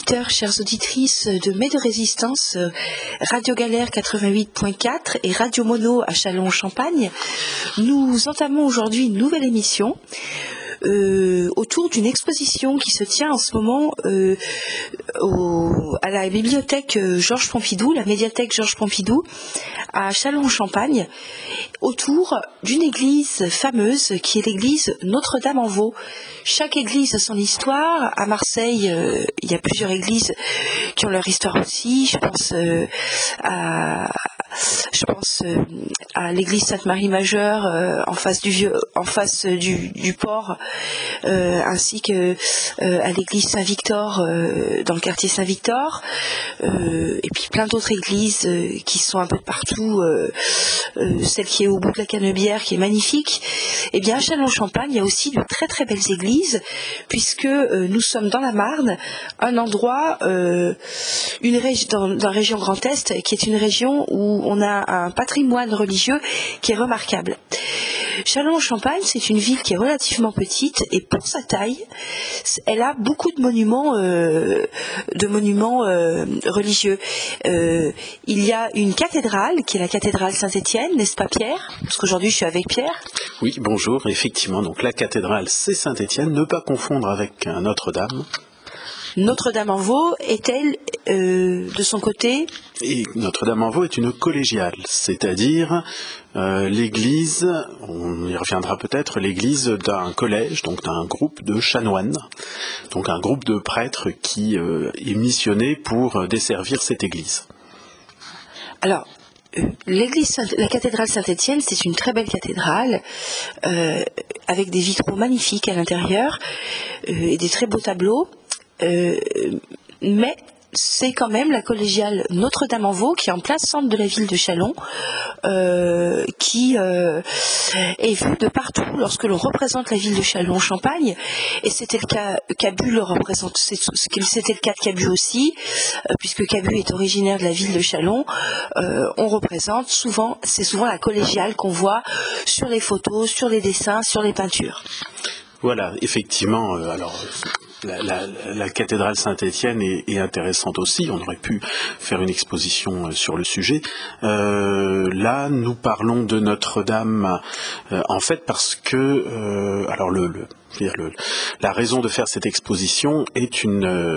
auditeurs, chères auditrices de Mets de Résistance, Radio Galère 88.4 et Radio Mono à Châlons-en-Champagne, nous entamons aujourd'hui une nouvelle émission autour d'une exposition qui se tient en ce moment à la bibliothèque Georges Pompidou, la médiathèque Georges Pompidou à Châlons-en-Champagne, autour d'une église fameuse qui est l'église Notre-Dame-en-Vaux. Chaque église a son histoire. À Marseille, il y a plusieurs églises qui ont leur histoire aussi. Je pense à l'église Sainte-Marie-Majeure en face du port, ainsi que à l'église Saint-Victor dans le quartier Saint-Victor, et puis plein d'autres églises qui sont un peu de partout. Celle qui est au bout de la Canebière, qui est magnifique. Et bien à Châlons-en-Champagne, il y a aussi de très très belles églises, puisque nous sommes dans la Marne, un endroit, dans la région Grand Est, qui est une région où on a un patrimoine religieux qui est remarquable. Châlons-en-Champagne, c'est une ville qui est relativement petite, et pour sa taille, elle a beaucoup de monuments religieux. Il y a une cathédrale, qui est la cathédrale Saint-Étienne, n'est-ce pas Pierre? Parce qu'aujourd'hui je suis avec Pierre. Oui, bonjour, effectivement, donc la cathédrale c'est Saint-Étienne, ne pas confondre avec Notre-Dame. Notre-Dame-en-Vaux est-elle de son côté? Et Notre-Dame-en-Vaux est une collégiale, c'est-à-dire l'église, on y reviendra peut-être, l'église d'un collège, donc d'un groupe de chanoines, donc un groupe de prêtres qui est missionné pour desservir cette église. Alors, la cathédrale Saint-Étienne, c'est une très belle cathédrale avec des vitraux magnifiques à l'intérieur et des très beaux tableaux. Mais c'est quand même la collégiale Notre-Dame-en-Vaux qui est en plein centre de la ville de Châlons, qui est vue de partout lorsque l'on représente la ville de Châlons-en-Champagne, et c'était le cas, Cabu le représente, c'était le cas de Cabu aussi, puisque Cabu est originaire de la ville de Châlons. On représente souvent, c'est souvent la collégiale qu'on voit sur les photos, sur les dessins, sur les peintures. Voilà, effectivement, alors la cathédrale Saint-Étienne est intéressante aussi, on aurait pu faire une exposition sur le sujet. Là, nous parlons de Notre-Dame, en fait parce que, la raison de faire cette exposition est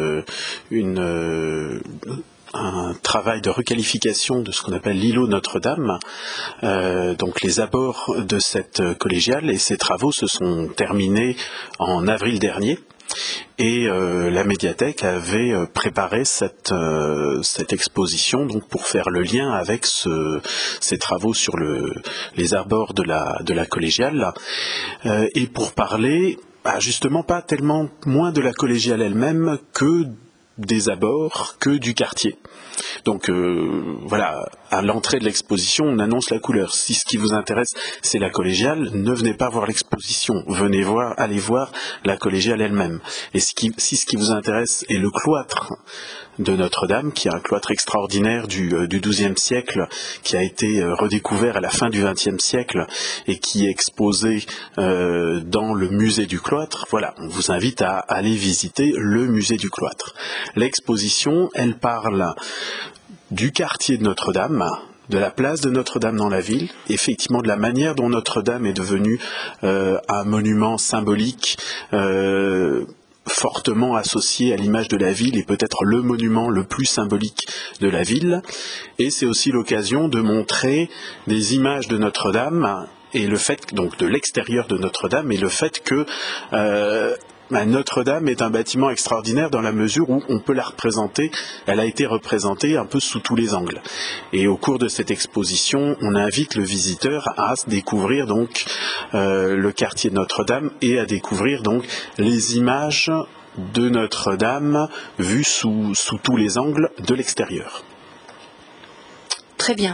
un travail de requalification de ce qu'on appelle l'îlot Notre-Dame, donc les abords de cette collégiale, et ces travaux se sont terminés en avril dernier. Et la médiathèque avait préparé cette exposition donc pour faire le lien avec ces travaux sur les abords de la collégiale, et pour parler justement pas tellement moins de la collégiale elle-même que des abords, que du quartier. Donc voilà, à l'entrée de l'exposition, on annonce la couleur. Si ce qui vous intéresse, c'est la collégiale, ne venez pas voir l'exposition. Allez voir la collégiale elle-même. Et si ce qui vous intéresse est le cloître de Notre-Dame, qui est un cloître extraordinaire du XIIe siècle, qui a été redécouvert à la fin du XXe siècle et qui est exposé dans le musée du cloître, voilà, on vous invite à aller visiter le musée du cloître. L'exposition, elle parle du quartier de Notre-Dame, de la place de Notre-Dame dans la ville, effectivement de la manière dont Notre-Dame est devenue un monument symbolique fortement associé à l'image de la ville et peut-être le monument le plus symbolique de la ville. Et c'est aussi l'occasion de montrer des images de Notre-Dame et le fait, donc de l'extérieur de Notre-Dame, et le fait que Notre-Dame est un bâtiment extraordinaire dans la mesure où on peut la représenter, elle a été représentée un peu sous tous les angles. Et au cours de cette exposition, on invite le visiteur à découvrir donc le quartier de Notre-Dame et à découvrir donc les images de Notre-Dame vues sous tous les angles de l'extérieur. Très bien.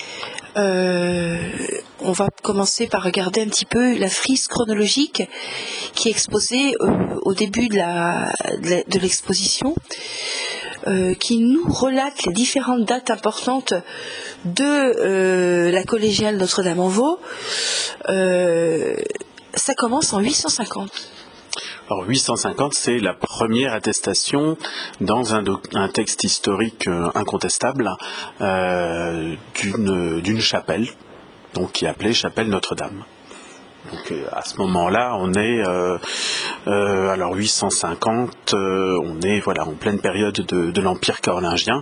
On va commencer par regarder un petit peu la frise chronologique qui est exposée au début de l'exposition, qui nous relate les différentes dates importantes de la collégiale Notre-Dame-en-Vaux. Ça commence en 850. Alors 850, c'est la première attestation dans un texte historique incontestable d'une chapelle, donc qui est appelée chapelle Notre-Dame. Donc à ce moment-là, on est alors 850, on est en pleine période de l'Empire carolingien.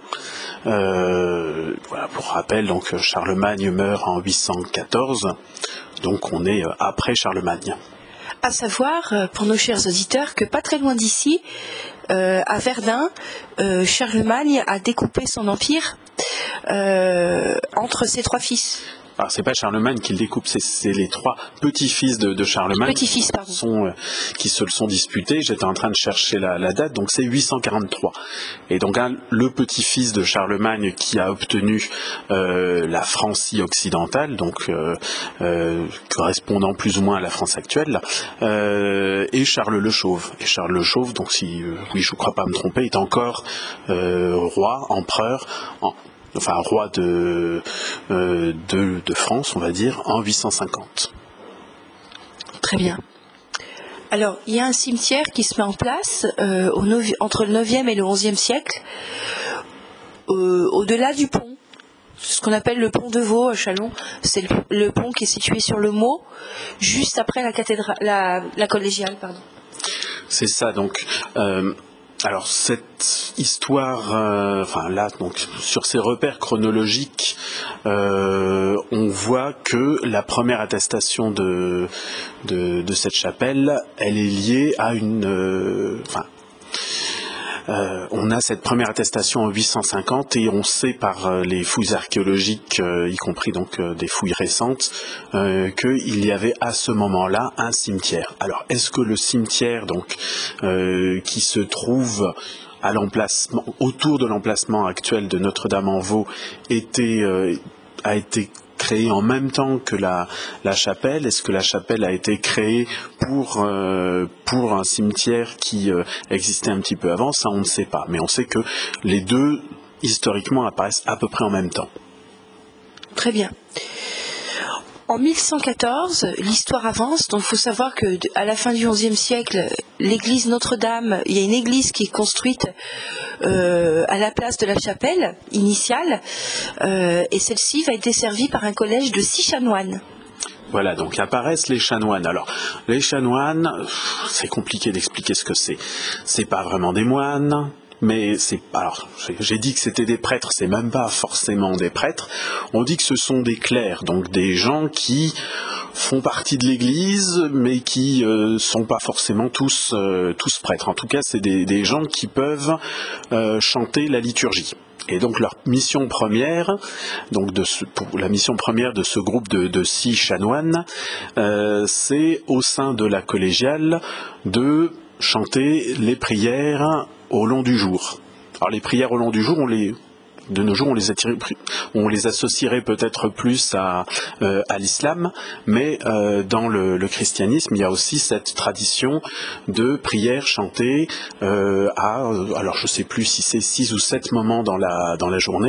Pour rappel, donc Charlemagne meurt en 814, donc on est après Charlemagne. À savoir, pour nos chers auditeurs, que pas très loin d'ici, à Verdun, Charlemagne a découpé son empire entre ses 3 fils. Alors c'est pas Charlemagne qui le découpe, c'est les 3 petits-fils de Charlemagne qui se le sont disputés. J'étais en train de chercher la date, donc c'est 843. Et donc le petit-fils de Charlemagne qui a obtenu la Francie occidentale, donc correspondant plus ou moins à la France actuelle, et Charles le Chauve. Et Charles le Chauve, donc je ne crois pas me tromper, est encore roi, empereur, roi de France, on va dire, en 850. Très bien. Alors, il y a un cimetière qui se met en place entre le 9e et le 11e siècle, au-delà du pont. Ce qu'on appelle le pont de Vaux à Châlons. C'est le pont qui est situé sur le Mot, juste après la cathédrale, la collégiale, pardon. C'est ça, donc... Alors cette histoire, donc sur ces repères chronologiques, on voit que la première attestation de cette chapelle, elle est liée à on a cette première attestation en 850 et on sait par les fouilles archéologiques, y compris donc des fouilles récentes, qu'il y avait à ce moment-là un cimetière. Alors est-ce que le cimetière donc qui se trouve à l'emplacement, autour de l'emplacement actuel de Notre-Dame-en-Vaux a été créé en même temps que la chapelle? Est-ce que la chapelle a été créée pour un cimetière qui existait un petit peu avant? Ça, on ne sait pas. Mais on sait que les deux, historiquement, apparaissent à peu près en même temps. Très bien. En 1114, l'histoire avance, donc il faut savoir qu'à la fin du XIe siècle, l'église Notre-Dame, il y a une église qui est construite à la place de la chapelle initiale, et celle-ci va être desservie par un collège de 6 chanoines. Voilà, donc apparaissent les chanoines. Alors, les chanoines, c'est compliqué d'expliquer ce que c'est. C'est pas vraiment des moines. Mais j'ai dit que c'était des prêtres, c'est même pas forcément des prêtres. On dit que ce sont des clercs, donc des gens qui font partie de l'Église, mais qui sont pas forcément tous prêtres. En tout cas, c'est des gens qui peuvent chanter la liturgie. Et donc leur mission première, pour la mission première de ce groupe de 6 chanoines, c'est au sein de la collégiale de chanter les prières au long du jour. Alors les prières au long du jour, de nos jours, on les associerait peut-être plus à l'islam, mais dans le christianisme, il y a aussi cette tradition de prière chantée alors je sais plus si c'est 6 ou 7 moments dans la journée,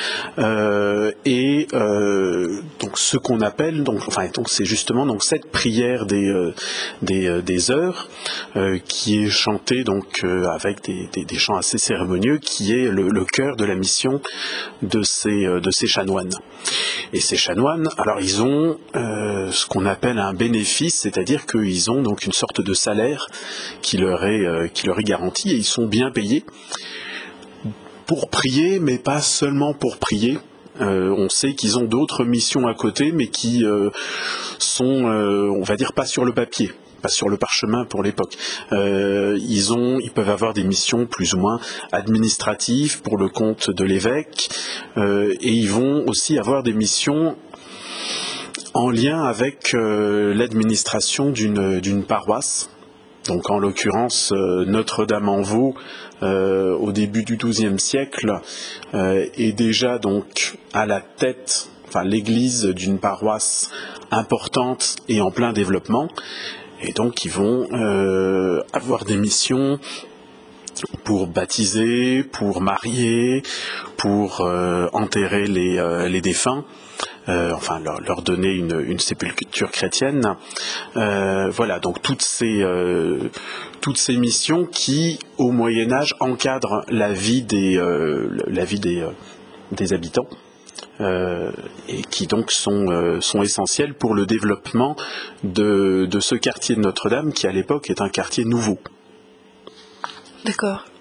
donc ce qu'on appelle donc c'est justement donc cette prière des heures qui est chantée donc avec des chants assez cérémonieux, qui est le cœur de la mission de ces chanoines. Et ces chanoines, alors ils ont ce qu'on appelle un bénéfice, c'est-à-dire qu'ils ont donc une sorte de salaire qui leur est garanti, et ils sont bien payés pour prier, mais pas seulement pour prier. On sait qu'ils ont d'autres missions à côté, mais qui sont, on va dire, pas sur le papier, pas sur le parchemin pour l'époque. Ils peuvent avoir des missions plus ou moins administratives pour le compte de l'évêque, et ils vont aussi avoir des missions en lien avec l'administration d'une paroisse. Donc en l'occurrence, Notre-Dame-en-Vaux, au début du XIIe siècle, est déjà donc à la tête, l'église d'une paroisse importante et en plein développement. Et donc ils vont avoir des missions pour baptiser, pour marier, pour enterrer les défunts. enfin leur donner une sépulture chrétienne. Voilà, donc toutes ces missions qui, au Moyen Âge, encadrent la vie des habitants. Et qui donc sont essentiels pour le développement de ce quartier de Notre-Dame qui à l'époque est un quartier nouveau. D'accord.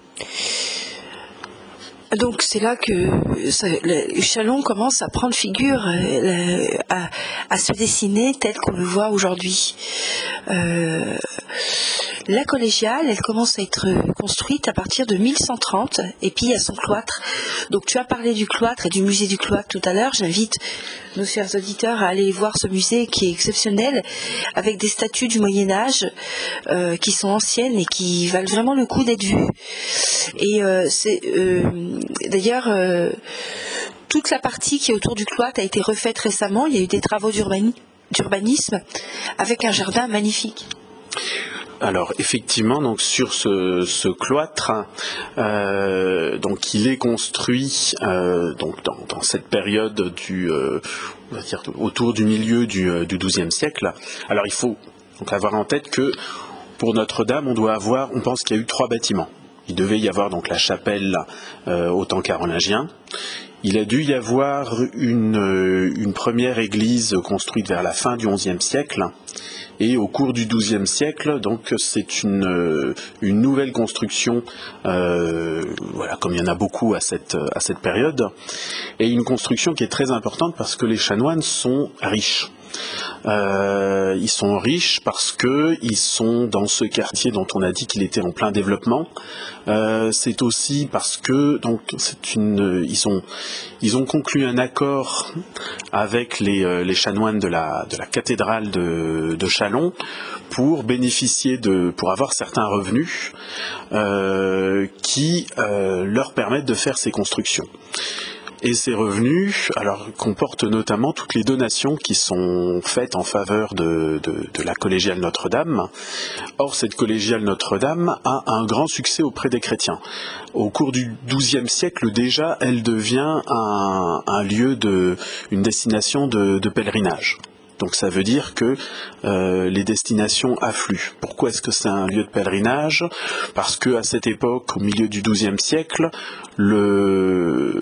Donc c'est là que Châlons commence à prendre figure, à se dessiner tel qu'on le voit aujourd'hui. La collégiale, elle commence à être construite à partir de 1130, et puis il y a son cloître. Donc tu as parlé du cloître et du musée du cloître tout à l'heure. J'invite nos chers auditeurs à aller voir ce musée qui est exceptionnel, avec des statues du Moyen-Âge qui sont anciennes et qui valent vraiment le coup d'être vues. Et d'ailleurs, toute la partie qui est autour du cloître a été refaite récemment. Il y a eu des travaux d'urbanisme avec un jardin magnifique. Alors effectivement, donc sur ce cloître, donc il est construit donc dans cette période on va dire autour du milieu du XIIe siècle. Alors il faut donc avoir en tête que pour Notre-Dame, on pense qu'il y a eu 3 bâtiments. Il devait y avoir donc la chapelle au temps carolingien. Il a dû y avoir une première église construite vers la fin du XIe siècle. Et au cours du XIIe siècle, donc c'est une nouvelle construction, voilà, comme il y en a beaucoup à cette période, et une construction qui est très importante parce que les chanoines sont riches. Ils sont riches parce que ils sont dans ce quartier dont on a dit qu'il était en plein développement. C'est aussi parce que donc ils ont conclu un accord avec les chanoines de la cathédrale de Châlons pour pour avoir certains revenus qui leur permettent de faire ces constructions. Et ces revenus, alors, comportent notamment toutes les donations qui sont faites en faveur de la collégiale Notre-Dame. Or, cette collégiale Notre-Dame a un grand succès auprès des chrétiens. Au cours du XIIe siècle, déjà, elle devient un lieu une destination de pèlerinage. Donc ça veut dire que les destinations affluent. Pourquoi est-ce que c'est un lieu de pèlerinage ? Parce qu'à cette époque, au milieu du XIIe siècle, le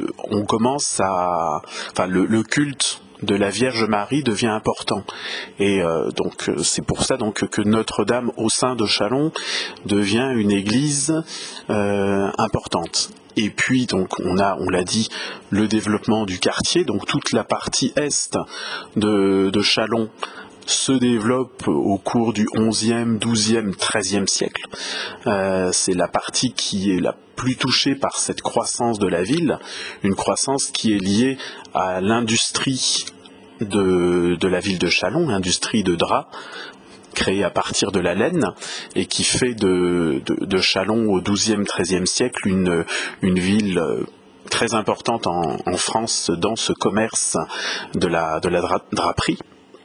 culte de la Vierge Marie devient important. Et donc c'est pour ça donc que Notre-Dame au sein de Châlons devient une église importante. Et puis donc on l'a dit, le développement du quartier, donc toute la partie est de Châlons se développe au cours du XIe, XIIe, XIIIe siècle. C'est la partie qui est la plus touchée par cette croissance de la ville, une croissance qui est liée à l'industrie de la ville de Châlons, l'industrie de drap, créée à partir de la laine et qui fait de Châlons au XIIe, XIIIe siècle une ville très importante en France dans ce commerce de la draperie.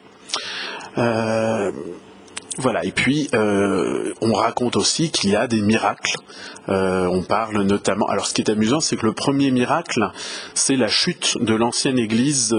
Voilà, et puis on raconte aussi qu'il y a des miracles. On parle notamment. Alors, ce qui est amusant, c'est que le premier miracle, c'est la chute de l'ancienne église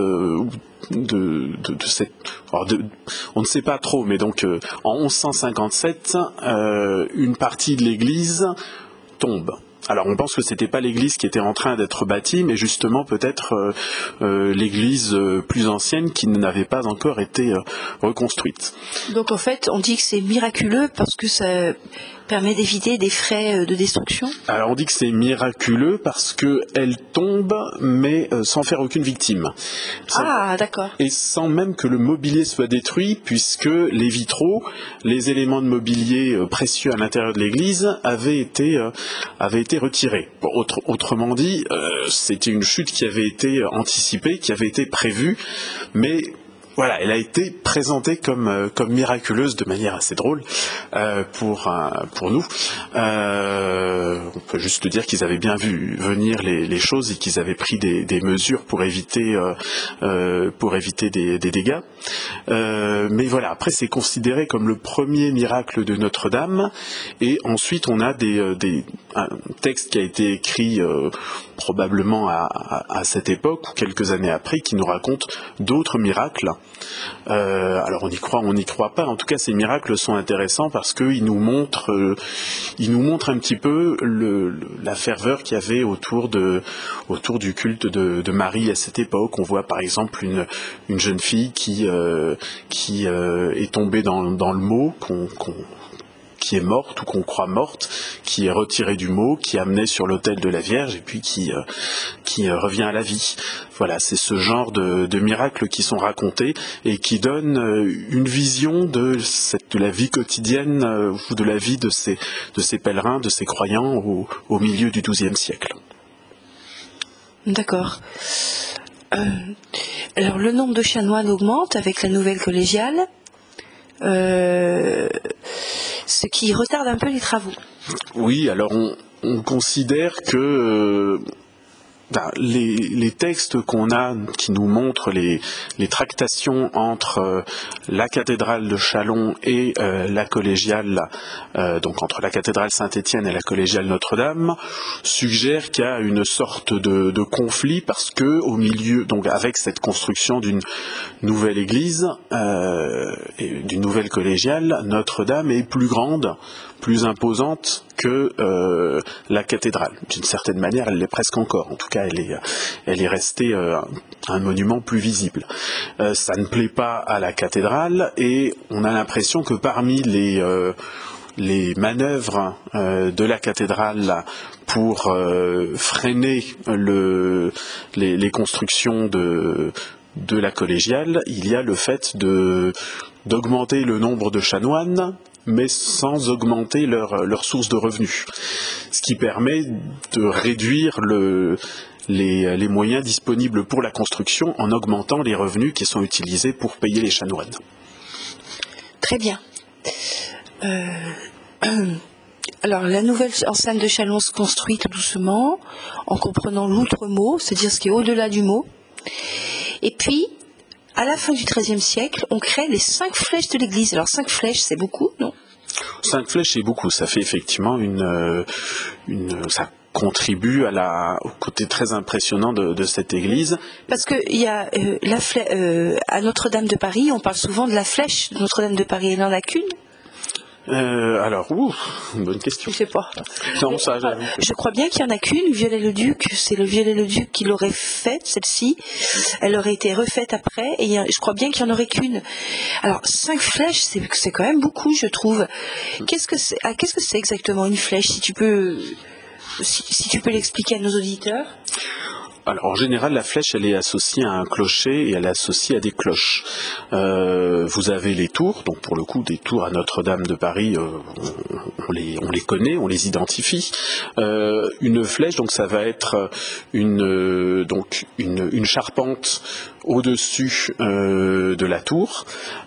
on ne sait pas trop, mais donc en 1157, une partie de l'église tombe. Alors on pense que c'était pas l'église qui était en train d'être bâtie, mais justement peut-être l'église plus ancienne qui n'avait pas encore été reconstruite. Donc en fait, on dit que c'est miraculeux parce que ça permet d'éviter des frais de destruction. Alors on dit que c'est miraculeux parce qu'elle tombe, mais sans faire aucune victime. D'accord. Et sans même que le mobilier soit détruit, puisque les vitraux, les éléments de mobilier précieux à l'intérieur de l'église avaient été retirés. Bon, autrement dit, c'était une chute qui avait été anticipée, qui avait été prévue, mais voilà, elle a été présentée comme miraculeuse de manière assez drôle pour nous. On peut juste dire qu'ils avaient bien vu venir les choses et qu'ils avaient pris des mesures pour éviter des dégâts. Mais voilà, après c'est considéré comme le premier miracle de Notre-Dame. Et ensuite on a un texte qui a été écrit probablement à cette époque, ou quelques années après, qui nous raconte d'autres miracles. Alors on n'y croit pas. En tout cas, ces miracles sont intéressants parce qu'ils nous montrent un petit peu la ferveur qu'il y avait autour du culte de Marie à cette époque. On voit par exemple une jeune fille qui est tombée dans le Meau, qui est morte ou qu'on croit morte, qui est retirée du Meau, qui est amenée sur l'autel de la Vierge et puis qui revient à la vie. Voilà, c'est ce genre de miracles qui sont racontés et qui donnent une vision de la vie quotidienne ou de la vie de ces pèlerins, de ces croyants au milieu du XIIe siècle. D'accord. Alors le nombre de chanoines augmente avec la nouvelle collégiale. Ce qui retarde un peu les travaux. Oui, alors on considère que les textes qu'on a qui nous montrent les tractations entre la cathédrale de Châlons et la collégiale, donc entre la cathédrale Saint-Étienne et la collégiale Notre-Dame, suggèrent qu'il y a une sorte de conflit parce que au milieu, donc avec cette construction d'une nouvelle église et d'une nouvelle collégiale, Notre-Dame est plus grande, plus imposante que la cathédrale. D'une certaine manière, elle l'est presque encore. En tout cas, elle est restée un monument plus visible. Ça ne plaît pas à la cathédrale et on a l'impression que parmi les manœuvres de la cathédrale pour freiner les constructions de la collégiale, il y a le fait d'augmenter le nombre de chanoines, mais sans augmenter leur source de revenus. Ce qui permet de réduire les moyens disponibles pour la construction en augmentant les revenus qui sont utilisés pour payer les chanoines. Très bien. Alors, la nouvelle enceinte de Châlons se construit tout doucement, en comprenant l'outre-Meau, c'est-à-dire ce qui est au-delà du Meau. Et puis, à la fin du XIIIe siècle, on crée les 5 flèches de l'église. Alors 5 flèches, c'est beaucoup, non ? 5 flèches, c'est beaucoup. Ça fait effectivement ça contribue au côté très impressionnant de cette église. Parce que il y a à Notre-Dame de Paris, on parle souvent de la flèche de Notre-Dame de Paris. Elle n'en a qu'une ? Une bonne question. Je sais pas. Non, ça, j'avoue. Je crois bien qu'il y en a qu'une, Viollet-le-Duc. C'est le Viollet-le-Duc qui l'aurait faite, celle-ci. Elle aurait été refaite après, et je crois bien qu'il n'y en aurait qu'une. Alors, 5 flèches, c'est quand même beaucoup, je trouve. Qu'est-ce que c'est exactement une flèche, si tu peux l'expliquer à nos auditeurs? Alors en général, la flèche, elle est associée à un clocher et elle est associée à des cloches. Vous avez les tours, donc pour le coup, des tours à Notre-Dame de Paris, on les connaît, on les identifie. Une flèche, donc ça va être une charpente au-dessus de la tour.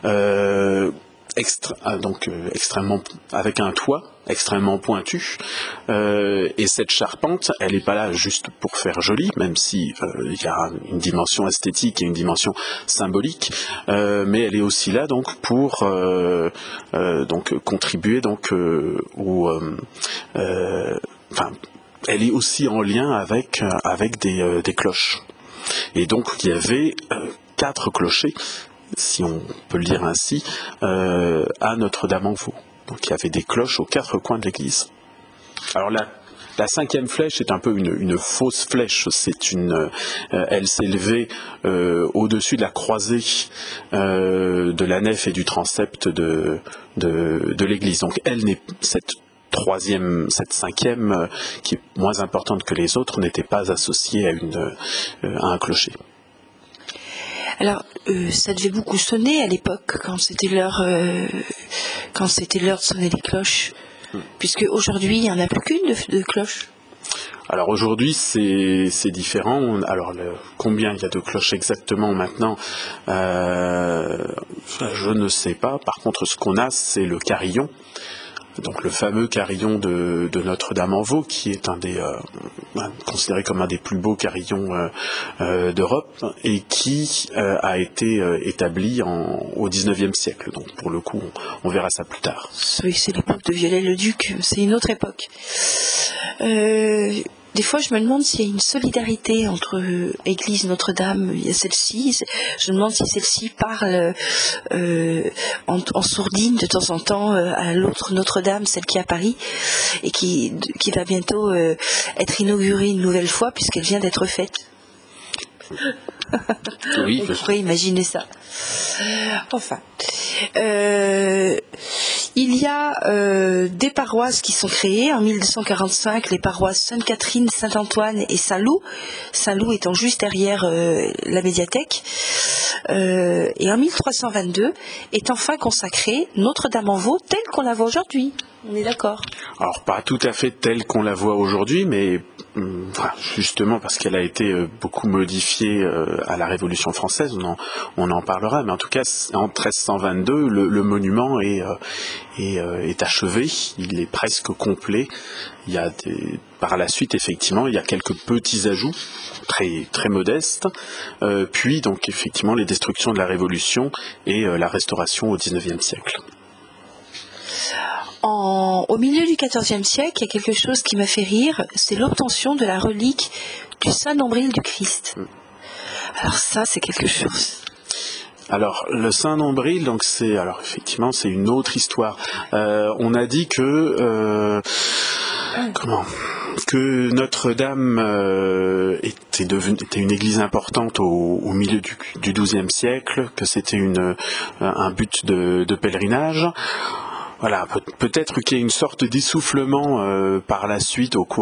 Extrêmement avec un toit extrêmement pointu, et cette charpente, elle n'est pas là juste pour faire joli, même si il y a une dimension esthétique et une dimension symbolique, mais elle est aussi là donc pour contribuer elle est aussi en lien avec des cloches. Et donc il y avait 4 clochers, si on peut le dire ainsi, à Notre-Dame-en-Vaux. Donc il y avait des cloches aux 4 coins de l'église. Alors la 5e flèche est un peu une fausse flèche. Elle s'élevait au-dessus de la croisée de la nef et du transept de l'église. Donc cette 5e, qui est moins importante que les autres, n'était pas associée à un clocher. Alors, ça devait beaucoup sonner à l'époque, quand c'était l'heure de sonner les cloches, puisque aujourd'hui, il n'y en a plus qu'une de cloche. Alors aujourd'hui, c'est différent. Alors combien il y a de cloches exactement maintenant, je ne sais pas. Par contre, ce qu'on a, c'est le carillon. Donc le fameux carillon de Notre-Dame-en-Vaux, qui est considéré comme un des plus beaux carillons d'Europe, et qui a été établi au XIXe siècle. Donc pour le coup, on verra ça plus tard. Oui, c'est l'époque de Viollet-le-Duc, c'est une autre époque. des fois, je me demande s'il y a une solidarité entre Église Notre-Dame et celle-ci. Je me demande si celle-ci parle en sourdine de temps en temps à l'autre Notre-Dame, celle qui est à Paris, et qui va bientôt être inaugurée une nouvelle fois puisqu'elle vient d'être faite. Oui, on pourrait imaginer ça. Enfin, il y a des paroisses qui sont créées en 1245, les paroisses Sainte-Catherine, Saint-Antoine et Saint-Loup. Saint-Loup étant juste derrière la médiathèque. Et en 1322 est enfin consacrée Notre-Dame-en-Vaux telle qu'on la voit aujourd'hui. On est d'accord? Alors pas tout à fait telle qu'on la voit aujourd'hui, mais justement parce qu'elle a été beaucoup modifiée à la Révolution française, on en parlera, mais en tout cas en 1322 le monument est achevé, il est presque complet. Il y a par la suite effectivement il y a quelques petits ajouts très très modestes, puis donc effectivement les destructions de la Révolution et la restauration au XIXe siècle. Au milieu du XIVe siècle, il y a quelque chose qui m'a fait rire, c'est l'obtention de la relique du Saint Nombril du Christ. Alors ça, c'est quelque chose. Alors le Saint Nombril, donc effectivement c'est une autre histoire. On a dit que Notre-Dame était une église importante au milieu du XIIe siècle, que c'était un but de pèlerinage. Voilà, peut-être qu'il y a une sorte d'essoufflement par la suite au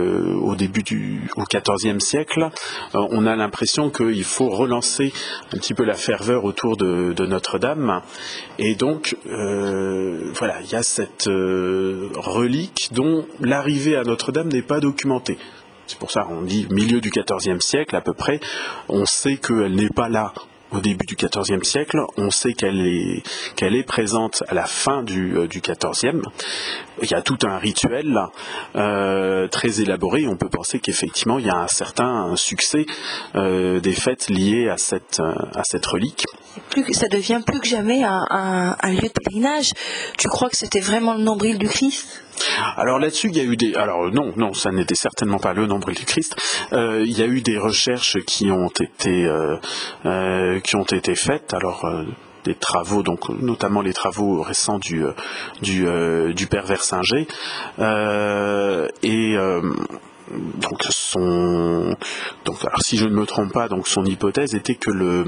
XIVe siècle. On a l'impression qu'il faut relancer un petit peu la ferveur autour de Notre-Dame. Et donc, il y a cette relique dont l'arrivée à Notre-Dame n'est pas documentée. C'est pour ça qu'on dit milieu du XIVe siècle à peu près. On sait qu'elle n'est pas là au début du XIVe siècle, on sait qu'elle est présente à la fin du XIVe. Il y a tout un rituel très élaboré. On peut penser qu'effectivement il y a un certain succès des fêtes liées à cette relique. Ça devient plus que jamais un lieu de pèlerinage. Tu crois que c'était vraiment le nombril du Christ ? Alors là-dessus, il y a eu non, ça n'était certainement pas le nombril du Christ. Il y a eu des recherches qui ont été faites. Alors des travaux, donc notamment les travaux récents du père Versinger, alors si je ne me trompe pas, donc son hypothèse était que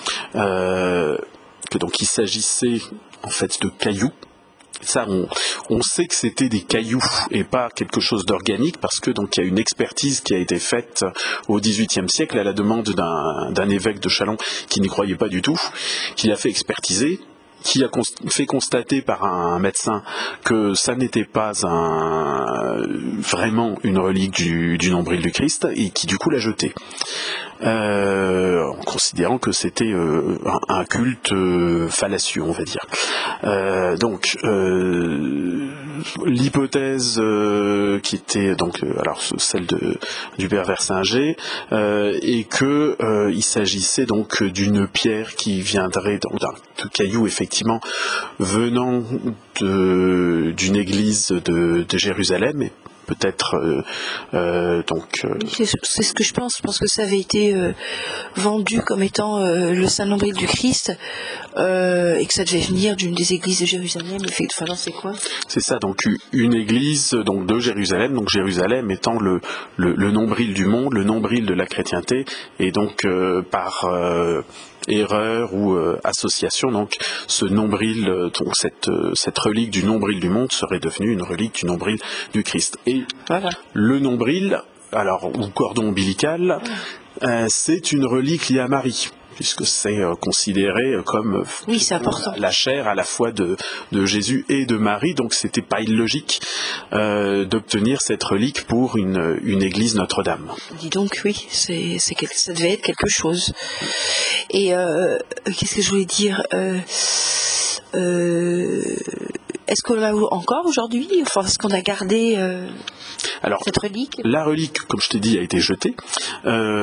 il s'agissait en fait de cailloux. Ça, on sait que c'était des cailloux et pas quelque chose d'organique parce que donc il y a une expertise qui a été faite au XVIIIe siècle à la demande d'un évêque de Châlons qui n'y croyait pas du tout, qui l'a fait expertiser, qui a fait constater par un médecin que ça n'était pas vraiment une relique du nombril du Christ et qui du coup l'a jeté. En considérant que c'était un culte fallacieux, on va dire. Donc l'hypothèse qui était celle du père Versinger est que il s'agissait donc d'une pierre qui viendrait d'un caillou effectivement venant d'une église de Jérusalem. Et peut-être c'est ce que je pense. Je pense que ça avait été vendu comme étant le Saint Nombril du Christ et que ça devait venir d'une des églises de Jérusalem. Enfin, c'est quoi ? C'est ça, donc une église donc de Jérusalem, donc Jérusalem étant le nombril du monde, le nombril de la chrétienté, et donc par erreur ou association, donc ce nombril, donc cette relique du nombril du monde serait devenue une relique du nombril du Christ. Et voilà. Le nombril, ou cordon ombilical, c'est une relique liée à Marie, puisque c'est considéré comme c'est important. La chair à la fois de Jésus et de Marie, donc c'était pas illogique d'obtenir cette relique pour une église Notre-Dame. Dis donc, oui, ça devait être quelque chose. Et qu'est-ce que je voulais dire est-ce qu'on l'a encore aujourd'hui ? Enfin, est-ce qu'on a gardé cette relique ? La relique, comme je t'ai dit, a été jetée. Jetée ?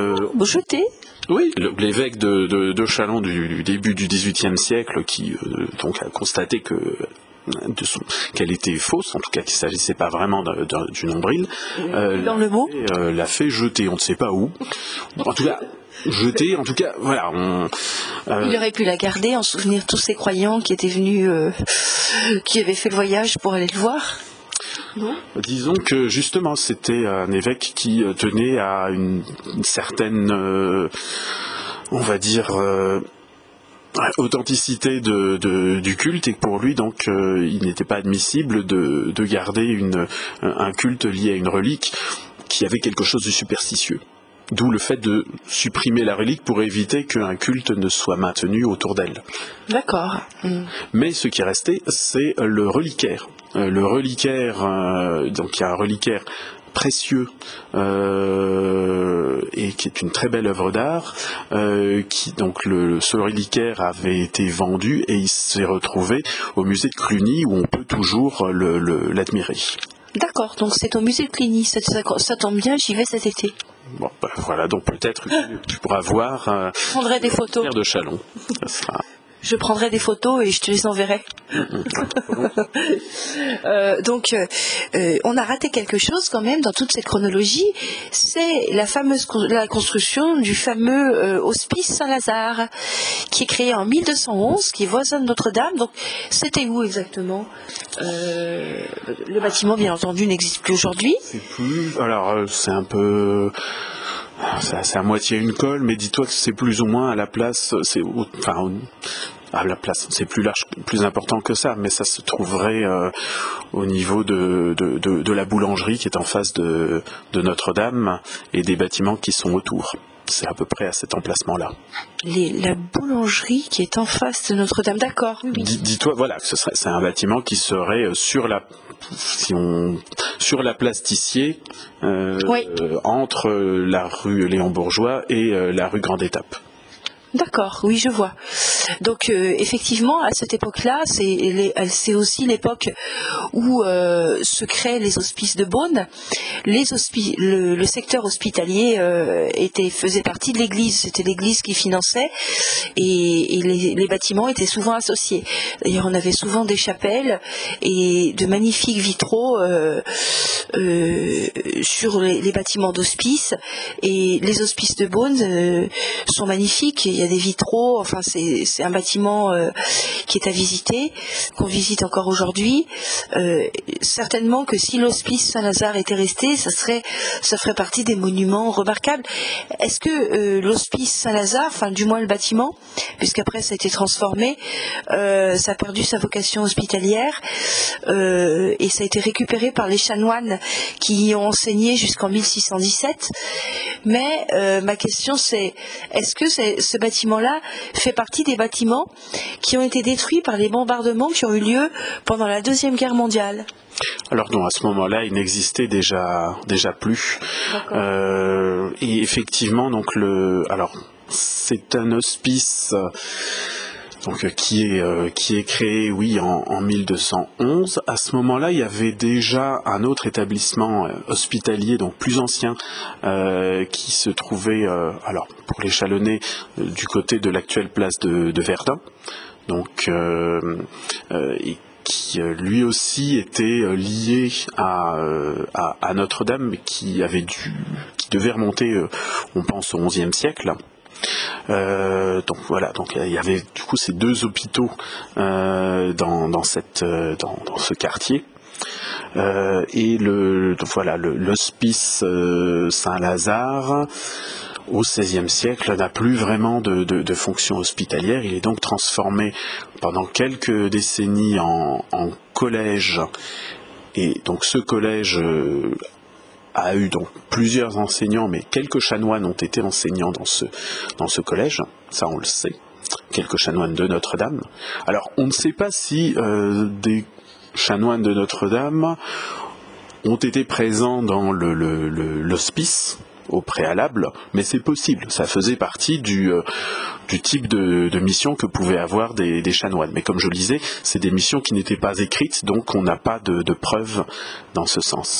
Oui, l'évêque de Châlons du début du XVIIIe siècle qui donc a constaté que qu'elle était fausse, en tout cas qu'il ne s'agissait pas vraiment du nombril, Dans le mot l'a fait jeter, on ne sait pas où. En tout cas, jeter, en tout cas, voilà. Il aurait pu la garder, en souvenir tous ces croyants qui étaient venus, qui avaient fait le voyage pour aller le voir. Non. Disons que justement c'était un évêque qui tenait à une certaine, on va dire, authenticité du culte, et pour lui donc il n'était pas admissible de garder un culte lié à une relique qui avait quelque chose de superstitieux. D'où le fait de supprimer la relique pour éviter qu'un culte ne soit maintenu autour d'elle. D'accord. Mais ce qui est resté, c'est le reliquaire. Le reliquaire, donc il y a un reliquaire précieux et qui est une très belle œuvre d'art. Ce reliquaire avait été vendu et il s'est retrouvé au musée de Cluny où on peut toujours l'admirer. D'accord, donc c'est au musée de Cluny, ça tombe bien, j'y vais cet été. Bon, ben, voilà, donc peut-être que tu pourras voir je prendrai des photos. De Châlons. Ça sera... Je prendrai des photos et je te les enverrai. On a raté quelque chose quand même dans toute cette chronologie, c'est la construction du fameux hospice Saint-Lazare, qui est créé en 1211, qui est voisin de Notre-Dame. Donc c'était où exactement? Le bâtiment, bien entendu, n'existe plus aujourd'hui. C'est plus. Alors c'est un peu. C'est à moitié une colle, mais dis-toi que c'est plus ou moins à la place, à la place, c'est plus large, plus important que ça, mais ça se trouverait au niveau de la boulangerie qui est en face de Notre-Dame et des bâtiments qui sont autour. C'est à peu près à cet emplacement-là. La boulangerie qui est en face de Notre-Dame, d'accord. Oui. Dis-toi, voilà, c'est un bâtiment qui serait sur la place Tissier, oui. Entre la rue Léon Bourgeois et la rue Grande Étape. D'accord, oui, je vois. Donc effectivement, à cette époque-là, c'est aussi l'époque où se créent les hospices de Beaune. Le secteur hospitalier faisait partie de l'église. C'était l'église qui finançait et les bâtiments étaient souvent associés. D'ailleurs, on avait souvent des chapelles et de magnifiques vitraux sur les bâtiments d'hospice. Et les hospices de Beaune sont magnifiques. Il y a des vitraux, enfin c'est un bâtiment qui est à visiter, qu'on visite encore aujourd'hui. Certainement que si l'hospice Saint-Lazare était resté, ça ferait partie des monuments remarquables. Est-ce que l'hospice Saint-Lazare, enfin du moins le bâtiment, puisqu'après ça a été transformé, ça a perdu sa vocation hospitalière et ça a été récupéré par les chanoines qui y ont enseigné jusqu'en 1617. Mais ma question c'est, est-ce que ce bâtiment-là fait partie des bâtiments qui ont été détruits par les bombardements qui ont eu lieu pendant la Deuxième Guerre mondiale? Alors non, à ce moment-là, il n'existait déjà plus. Et effectivement, donc c'est un hospice qui est créé, oui, en 1211. À ce moment-là, il y avait déjà un autre établissement hospitalier, donc plus ancien, qui se trouvait, pour les Chalonnais, du côté de l'actuelle place de Verdun. Donc, et qui lui aussi était lié à Notre-Dame, mais qui devait remonter, on pense, au XIe siècle. Donc il y avait du coup ces deux hôpitaux dans ce quartier. Et l'hospice Saint-Lazare au XVIe siècle n'a plus vraiment de fonction hospitalière. Il est donc transformé pendant quelques décennies en collège. Et donc ce collège a eu donc plusieurs enseignants, mais quelques chanoines ont été enseignants dans ce collège. Ça, on le sait. Quelques chanoines de Notre-Dame. Alors, on ne sait pas si des chanoines de Notre-Dame ont été présents dans l'hospice au préalable, mais c'est possible. Ça faisait partie du type de mission que pouvaient avoir des chanoines. Mais comme je le disais, c'est des missions qui n'étaient pas écrites, donc on n'a pas de preuves dans ce sens.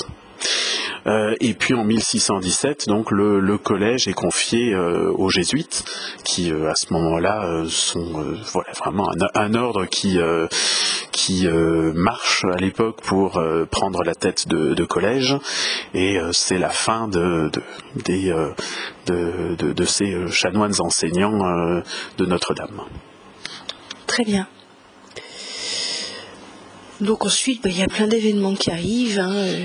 Et puis en 1617, donc le collège est confié aux jésuites, qui à ce moment-là sont vraiment un ordre qui qui marchent à l'époque pour prendre la tête de collège, et c'est la fin de ces chanoines enseignants de Notre-Dame. Très bien. Donc ensuite, il y a plein d'événements qui arrivent.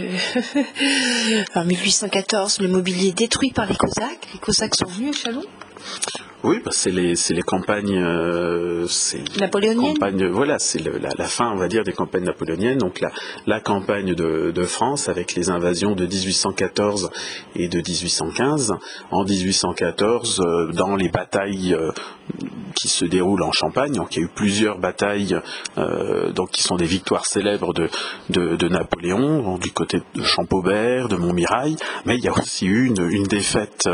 En 1814, le mobilier est détruit par les Cosaques. Les Cosaques sont venus à Châlons. Oui, c'est les campagnes, napoléoniennes. Voilà, c'est la fin, on va dire, des campagnes napoléoniennes. Donc la campagne de France avec les invasions de 1814 et de 1815. En 1814, dans les batailles qui se déroulent en Champagne, donc il y a eu plusieurs batailles, donc qui sont des victoires célèbres de Napoléon, donc, du côté de Champaubert, de Montmirail, mais il y a aussi eu une défaite.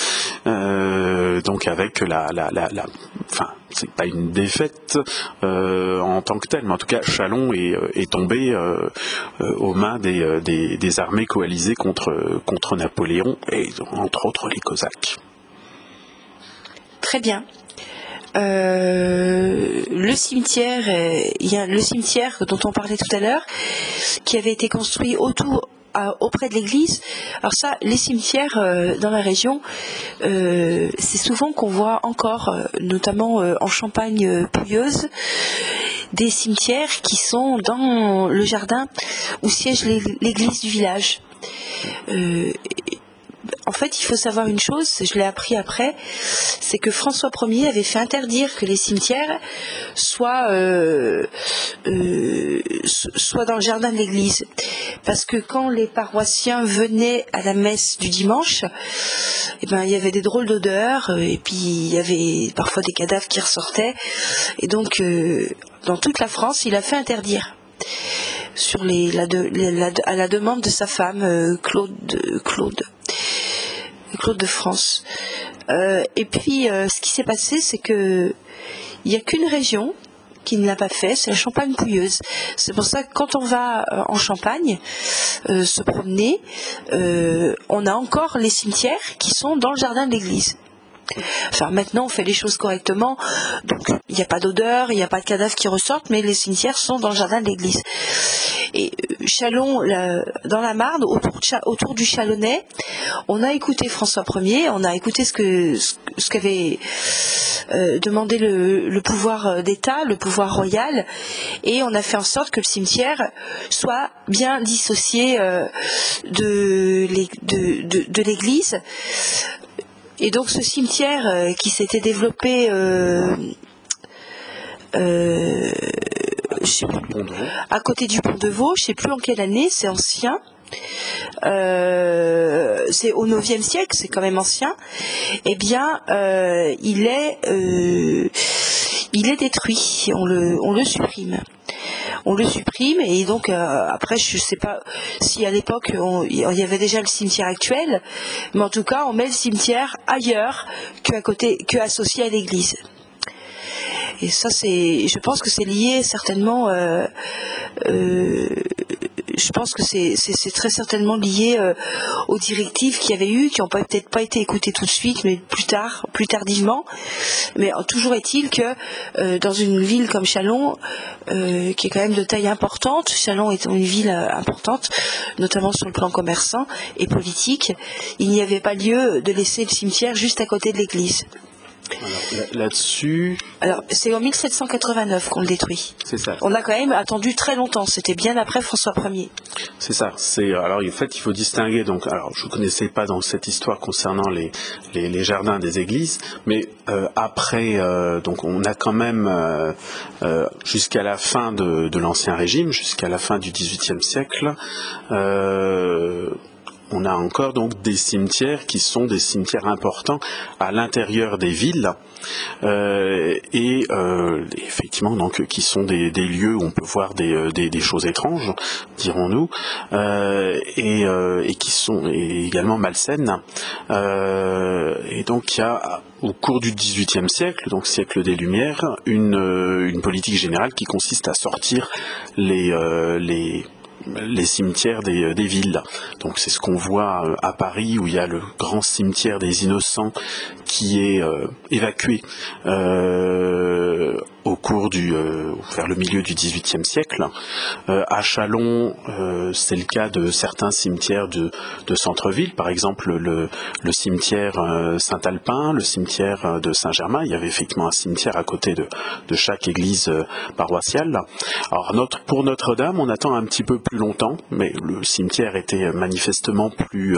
Donc avec enfin, c'est pas une défaite en tant que telle, mais en tout cas Châlons est tombé aux mains des armées coalisées contre Napoléon, et entre autres les Cosaques. Très bien. Le cimetière, il y a le cimetière dont on parlait tout à l'heure, qui avait été construit auprès de l'église. Alors ça, les cimetières dans la région, c'est souvent qu'on voit encore, notamment en Champagne-Pouilleuse, des cimetières qui sont dans le jardin où siège l'église du village. En fait, il faut savoir une chose, je l'ai appris après, c'est que François Ier avait fait interdire que les cimetières soient dans le jardin de l'église. Parce que quand les paroissiens venaient à la messe du dimanche, il y avait des drôles d'odeurs, et puis il y avait parfois des cadavres qui ressortaient. Et donc, dans toute la France, il a fait interdire. À la demande de sa femme, Claude de France. Et puis, ce qui s'est passé, c'est que il n'y a qu'une région qui ne l'a pas fait, c'est la Champagne-Pouilleuse. C'est pour ça que quand on va en Champagne se promener, on a encore les cimetières qui sont dans le jardin de l'église. Enfin, maintenant, on fait les choses correctement, donc il n'y a pas d'odeur, il n'y a pas de cadavres qui ressortent, mais les cimetières sont dans le jardin de l'église. Et Châlons, dans la Marne, autour du Chalonnais, on a écouté François Ier, on a écouté ce qu'avait demandé le pouvoir d'État, le pouvoir royal, et on a fait en sorte que le cimetière soit bien dissocié de l'église. Et donc ce cimetière qui s'était développé à côté du pont de Vaux, je ne sais plus en quelle année, c'est ancien. C'est au IXe siècle, c'est quand même ancien. Eh bien, il est détruit, on le supprime. On le supprime, et donc après je ne sais pas si à l'époque il y avait déjà le cimetière actuel, mais en tout cas on met le cimetière ailleurs qu'associé à l'église. Et ça, je pense que c'est lié certainement. Je pense que c'est très certainement lié aux directives qu'il y avait eu, qui n'ont peut-être pas été écoutées tout de suite, mais plus tardivement. Mais toujours est-il que dans une ville comme Châlons, qui est quand même de taille importante, Châlons étant une ville importante, notamment sur le plan commerçant et politique, il n'y avait pas lieu de laisser le cimetière juste à côté de l'église. Alors, là-dessus... Alors, c'est en 1789 qu'on le détruit. C'est ça. On a quand même attendu très longtemps. C'était bien après François Ier. C'est ça. Alors, en fait, il faut distinguer. Donc, alors, je ne connaissais pas dans cette histoire concernant les jardins des églises, mais après, donc, on a quand même jusqu'à la fin de l'Ancien Régime, jusqu'à la fin du XVIIIe siècle. On a encore donc des cimetières qui sont des cimetières importants à l'intérieur des villes, et effectivement donc qui sont des lieux où on peut voir des choses étranges, dirons-nous, et qui sont également malsaines. Et donc il y a au cours du XVIIIe siècle, donc siècle des Lumières, une politique générale qui consiste à sortir les cimetières des villes. Donc c'est ce qu'on voit à Paris, où il y a le grand cimetière des Innocents qui est évacué au cours vers le milieu du XVIIIe siècle. À Châlons, c'est le cas de certains cimetières de centre-ville, par exemple le cimetière Saint-Alpin, le cimetière de Saint-Germain. Il y avait effectivement un cimetière à côté de chaque église paroissiale. Alors pour Notre-Dame, on attend un petit peu plus longtemps, mais le cimetière était manifestement plus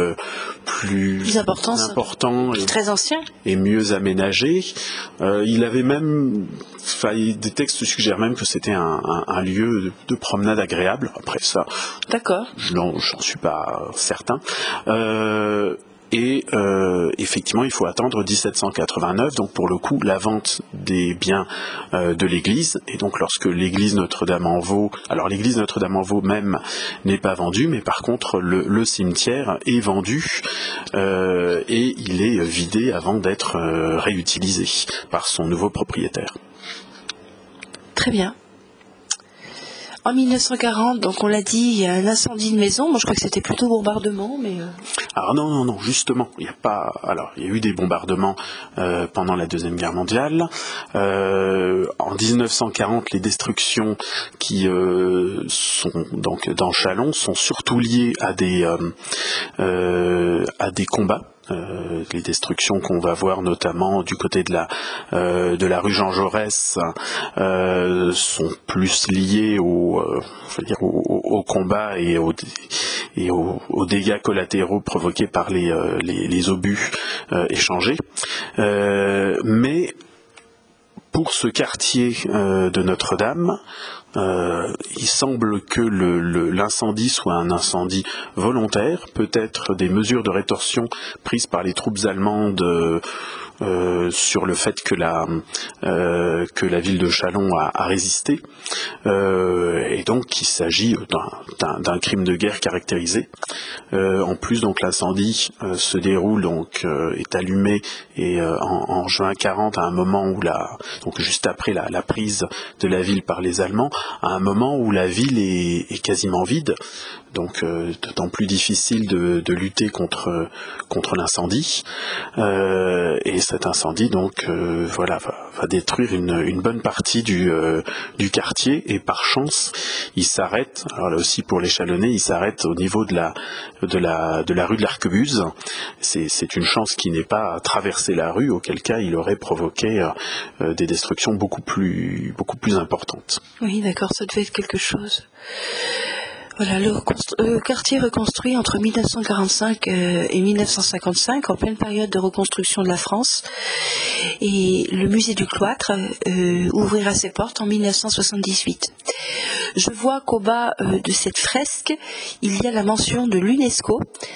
important et très ancien et mieux aménagé. Il avait même, des textes suggèrent même que c'était un lieu de promenade agréable. Après ça, d'accord, j'en suis pas certain. Effectivement, il faut attendre 1789, donc pour le coup, la vente des biens de l'église. Et donc, lorsque l'église Notre-Dame-en-Vaux, alors l'église Notre-Dame-en-Vaux même n'est pas vendue, mais par contre, le cimetière est vendu et il est vidé avant d'être réutilisé par son nouveau propriétaire. Très bien. En 1940, donc on l'a dit, il y a un incendie de maison. Moi, je crois que c'était plutôt bombardement, mais... Alors non, justement, il y a eu des bombardements pendant la Deuxième Guerre mondiale. En 1940, les destructions qui sont donc dans Châlons sont surtout liées à des combats. Les destructions qu'on va voir notamment du côté de la rue Jean Jaurès sont plus liées au combat et aux dégâts collatéraux provoqués par les obus échangés. Mais pour ce quartier de Notre-Dame, il semble que l'incendie soit un incendie volontaire, peut-être des mesures de rétorsion prises par les troupes allemandes sur le fait que la ville de Châlons a résisté, et donc il s'agit d'un crime de guerre caractérisé. En plus, donc l'incendie se déroule, est allumé et en juin 40, à un moment où donc juste après la prise de la ville par les Allemands, à un moment où la ville est quasiment vide, donc d'autant plus difficile de lutter contre l'incendie. Et cet incendie donc va détruire une bonne partie du quartier, et par chance il s'arrête. Alors là aussi, pour les Chalonnais, il s'arrête au niveau de la rue de l'Arquebuse. C'est une chance qu'il n'ait pas traversé la rue, auquel cas il aurait provoqué des destructions beaucoup plus importantes. Oui, d'accord, ça devait être quelque chose. Voilà, le quartier reconstruit entre 1945 et 1955, en pleine période de reconstruction de la France. Et le musée du cloître ouvrira ses portes en 1978. Je vois qu'au bas de cette fresque, il y a la mention de l'UNESCO.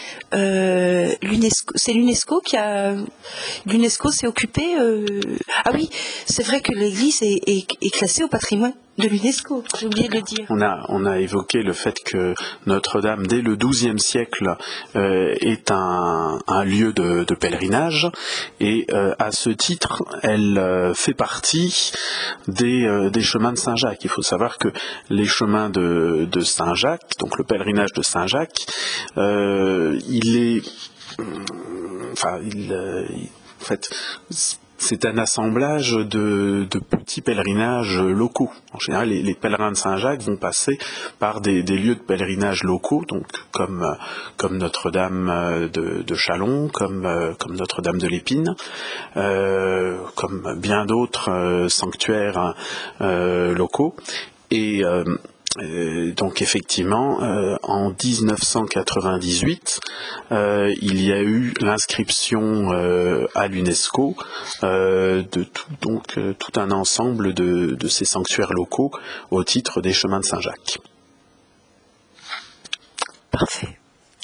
C'est l'UNESCO l'UNESCO s'est occupé... Ah oui, c'est vrai que l'église est classée au patrimoine de l'UNESCO, j'ai oublié de le dire. On a évoqué le fait que Notre-Dame, dès le XIIe siècle, est un lieu de pèlerinage, et à ce titre, elle fait partie des chemins de Saint-Jacques. Il faut savoir que les chemins de Saint-Jacques, donc le pèlerinage de Saint-Jacques, c'est un assemblage de petits pèlerinages locaux. En général, les pèlerins de Saint-Jacques vont passer par des lieux de pèlerinage locaux, donc comme Notre-Dame de Châlons, comme Notre-Dame de l'Épine, comme bien d'autres sanctuaires locaux. Et donc effectivement, en 1998, il y a eu l'inscription à l'UNESCO de tout un ensemble de ces sanctuaires locaux au titre des chemins de Saint-Jacques. Parfait.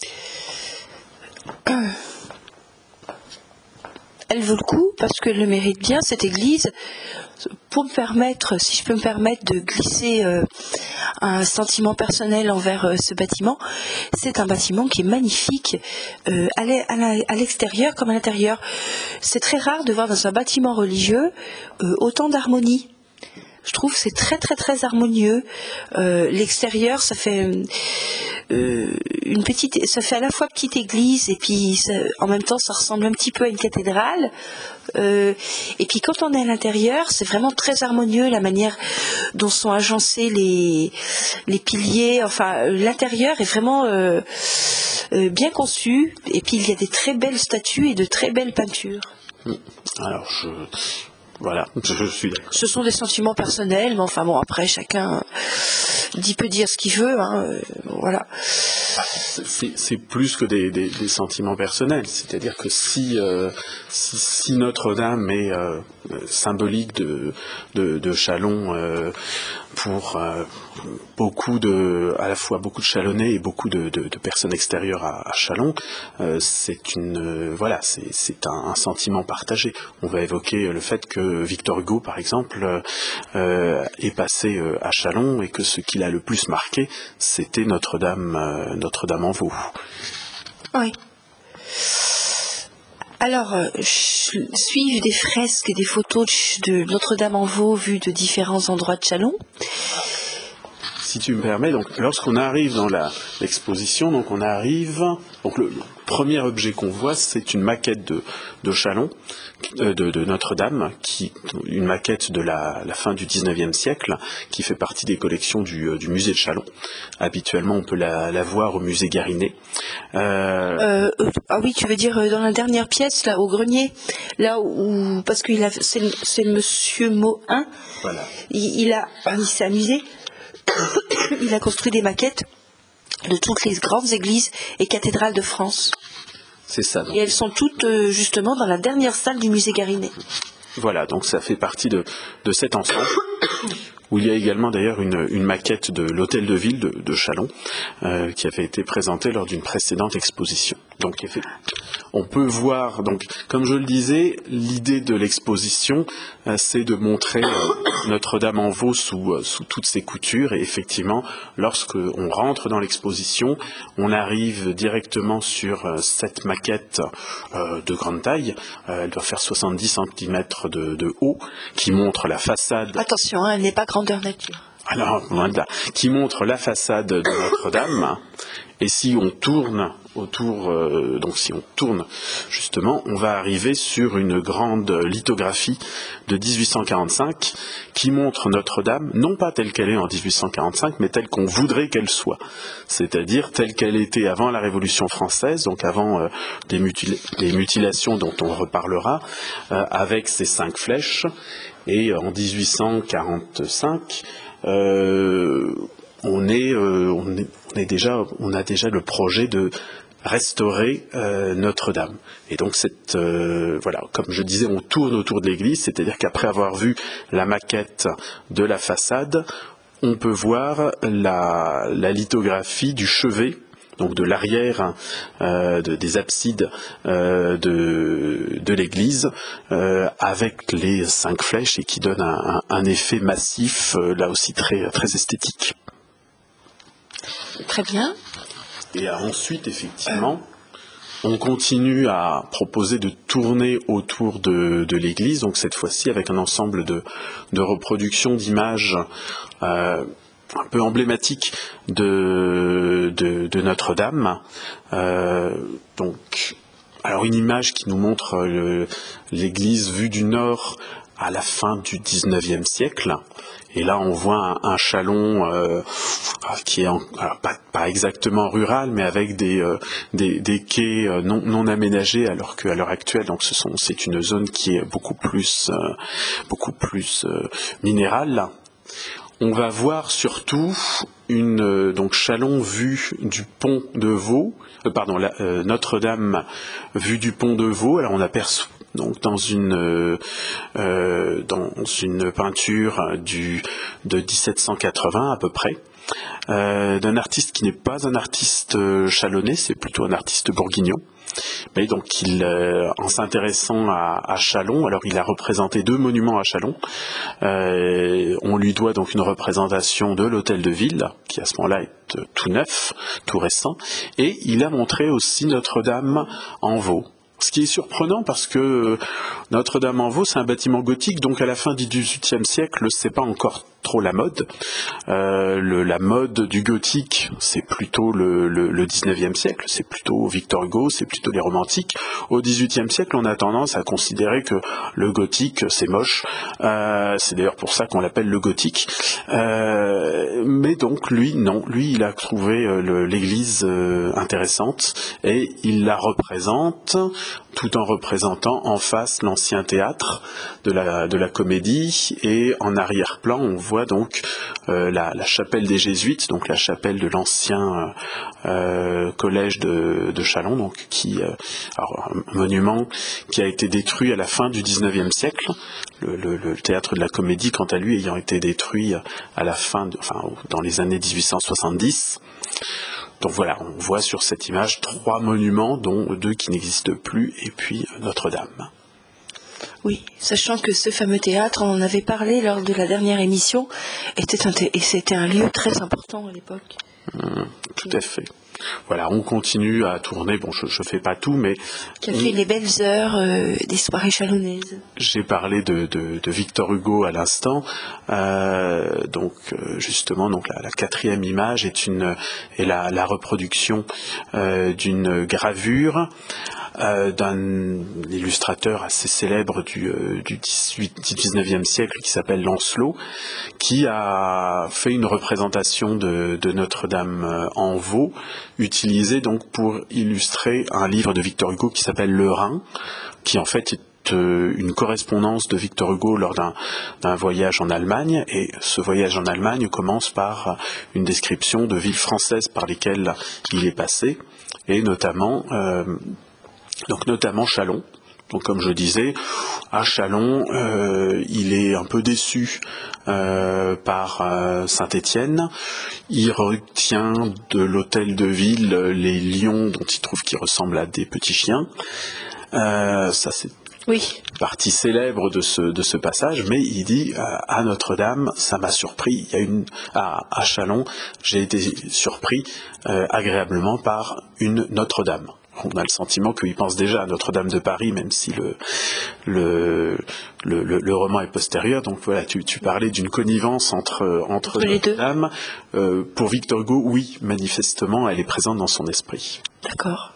Elle vaut le coup parce qu'elle le mérite bien, cette église. Pour me permettre, si je peux me permettre de glisser un sentiment personnel envers ce bâtiment, c'est un bâtiment qui est magnifique à l'extérieur comme à l'intérieur. C'est très rare de voir dans un bâtiment religieux autant d'harmonie. Je trouve que c'est très très très harmonieux. L'extérieur, ça fait une petite, ça fait à la fois petite église et puis en même temps ça ressemble un petit peu à une cathédrale. Et puis quand on est à l'intérieur, c'est vraiment très harmonieux la manière dont sont agencés les piliers. Enfin, l'intérieur est vraiment bien conçu. Et puis il y a des très belles statues et de très belles peintures. Alors voilà, je suis d'accord. Ce sont des sentiments personnels, mais enfin bon, après chacun peut dire ce qu'il veut, hein, voilà. C'est plus que des sentiments personnels, c'est-à-dire que si Notre-Dame est symbolique de Châlons pour à la fois beaucoup de Chalonnais et beaucoup de personnes extérieures à Châlons, c'est un sentiment partagé. On va évoquer le fait que Victor Hugo, par exemple, est passé à Châlons et que ce qui l'a le plus marqué, c'était Notre-Dame en Vaux. Oui. Alors, suivent des fresques et des photos de Notre-Dame en Vaux vues de différents endroits de Châlons. Si tu me permets, donc lorsqu'on arrive dans l'exposition, donc le premier objet qu'on voit, c'est une maquette de Châlons, de Notre-Dame, une maquette de la fin du 19e siècle, qui fait partie des collections du musée de Châlons. Habituellement, on peut la voir au musée Garinet. Ah oui, tu veux dire dans la dernière pièce, là, au grenier, là où parce que c'est Monsieur Mohin. Voilà. Il s'est amusé. Il a construit des maquettes de toutes les grandes églises et cathédrales de France. C'est ça. Donc. Et elles sont toutes justement dans la dernière salle du musée Garinet. Voilà, donc ça fait partie de cet ensemble. Où il y a également d'ailleurs une maquette de l'hôtel de ville de Châlons qui avait été présentée lors d'une précédente exposition. Donc on peut voir, donc comme je le disais, l'idée de l'exposition c'est de montrer Notre-Dame en Vaux sous toutes ses coutures, et effectivement lorsque on rentre dans l'exposition, on arrive directement sur cette maquette de grande taille, elle doit faire 70 cm de haut, qui montre la façade. Attention, elle n'est pas grandeur nature. Alors, voilà, qui montre la façade de Notre-Dame, et si on tourne justement, on va arriver sur une grande lithographie de 1845 qui montre Notre-Dame, non pas telle qu'elle est en 1845, mais telle qu'on voudrait qu'elle soit, c'est-à-dire telle qu'elle était avant la Révolution française, donc avant des mutilations dont on reparlera, avec ses 5 flèches, et en 1845, on a déjà le projet de restaurer Notre-Dame. Et donc comme je disais, on tourne autour de l'église, c'est-à-dire qu'après avoir vu la maquette de la façade, on peut voir la lithographie du chevet, donc de l'arrière des absides de l'église, avec les 5 flèches, et qui donne un effet massif, là aussi très, très esthétique. Très bien. Et ensuite, effectivement, on continue à proposer de tourner autour de l'église, donc cette fois-ci avec un ensemble de reproductions d'images un peu emblématiques de Notre-Dame. Alors une image qui nous montre l'église vue du nord à la fin du 19e siècle. Et là, on voit un Châlons qui est pas exactement rural, mais avec des quais non aménagés, alors qu'à l'heure actuelle, donc c'est une zone qui est beaucoup plus minérale. On va voir surtout donc Châlons vue du pont de Vaux, Notre-Dame vue du pont de Vaux. Alors on aperçoit donc dans une peinture de 1780 à peu près, d'un artiste qui n'est pas un artiste chalonnais, c'est plutôt un artiste bourguignon. Mais donc en s'intéressant à Châlons, alors il a représenté 2 monuments à Châlons. On lui doit donc une représentation de l'hôtel de ville, qui à ce moment-là est tout neuf, tout récent, et il a montré aussi Notre-Dame en Vaux. Ce qui est surprenant parce que Notre-Dame-en-Vaux, c'est un bâtiment gothique, donc à la fin du XVIIIe siècle, c'est pas encore trop la mode. La mode du gothique, c'est plutôt le XIXe siècle, c'est plutôt Victor Hugo, c'est plutôt les romantiques. Au XVIIIe siècle, on a tendance à considérer que le gothique, c'est moche. C'est d'ailleurs pour ça qu'on l'appelle le gothique. Mais donc, lui, non. Lui, il a trouvé l'église intéressante et il la représente tout en représentant en face l'ancien théâtre de la Comédie, et en arrière-plan on voit donc la chapelle des Jésuites, donc la chapelle de l'ancien collège de Châlons, donc alors, un monument qui a été détruit à la fin du XIXe siècle, le théâtre de la Comédie quant à lui ayant été détruit à la fin dans les années 1870. Donc voilà, on voit sur cette image 3 monuments, dont 2 qui n'existent plus, et puis Notre-Dame. Oui, sachant que ce fameux théâtre, on en avait parlé lors de la dernière émission, et c'était un lieu très important à l'époque. Tout à fait. Voilà, on continue à tourner. Bon, je fais pas tout, mais qui a fait les belles heures des soirées chalonnaises. J'ai parlé de Victor Hugo à l'instant. Justement, la 4e image est la reproduction d'une gravure d'un illustrateur assez célèbre du 19e siècle qui s'appelle Lancelot, qui a fait une représentation de Notre-Dame-en-Vaux, utilisée donc pour illustrer un livre de Victor Hugo qui s'appelle Le Rhin, qui en fait est une correspondance de Victor Hugo lors d'un voyage en Allemagne, et ce voyage en Allemagne commence par une description de villes françaises par lesquelles il est passé, et notamment Châlons. Donc comme je disais, à Châlons, il est un peu déçu par Saint-Étienne. Il retient de l'hôtel de ville les lions dont il trouve qu'ils ressemblent à des petits chiens. Ça c'est oui. Partie célèbre de ce passage, mais il dit à Notre-Dame, ça m'a surpris. À Châlons, j'ai été surpris agréablement par une Notre-Dame. On a le sentiment qu'il pense déjà à Notre-Dame de Paris, même si le roman est postérieur. Donc voilà, tu parlais d'une connivence entre les deux. Notre-Dame. Pour Victor Hugo, oui, manifestement, elle est présente dans son esprit. D'accord.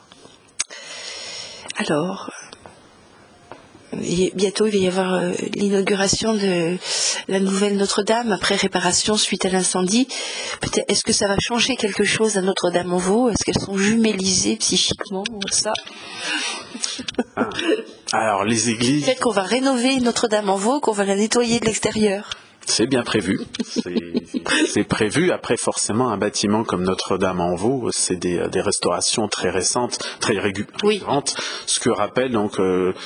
Alors, bientôt il va y avoir l'inauguration de la nouvelle Notre-Dame après réparation suite à l'incendie. Peut-être, est-ce que ça va changer quelque chose à Notre-Dame-en-Vaux? Est-ce qu'elles sont jumellisées psychiquement, ça? Alors les églises. Peut-être qu'on va rénover Notre-Dame-en-Vaux, qu'on va la nettoyer de l'extérieur. C'est bien prévu. C'est prévu. Après, forcément, un bâtiment comme Notre-Dame-en-Vaux, c'est des restaurations très récentes, très régulières. Oui. Ce que rappelle donc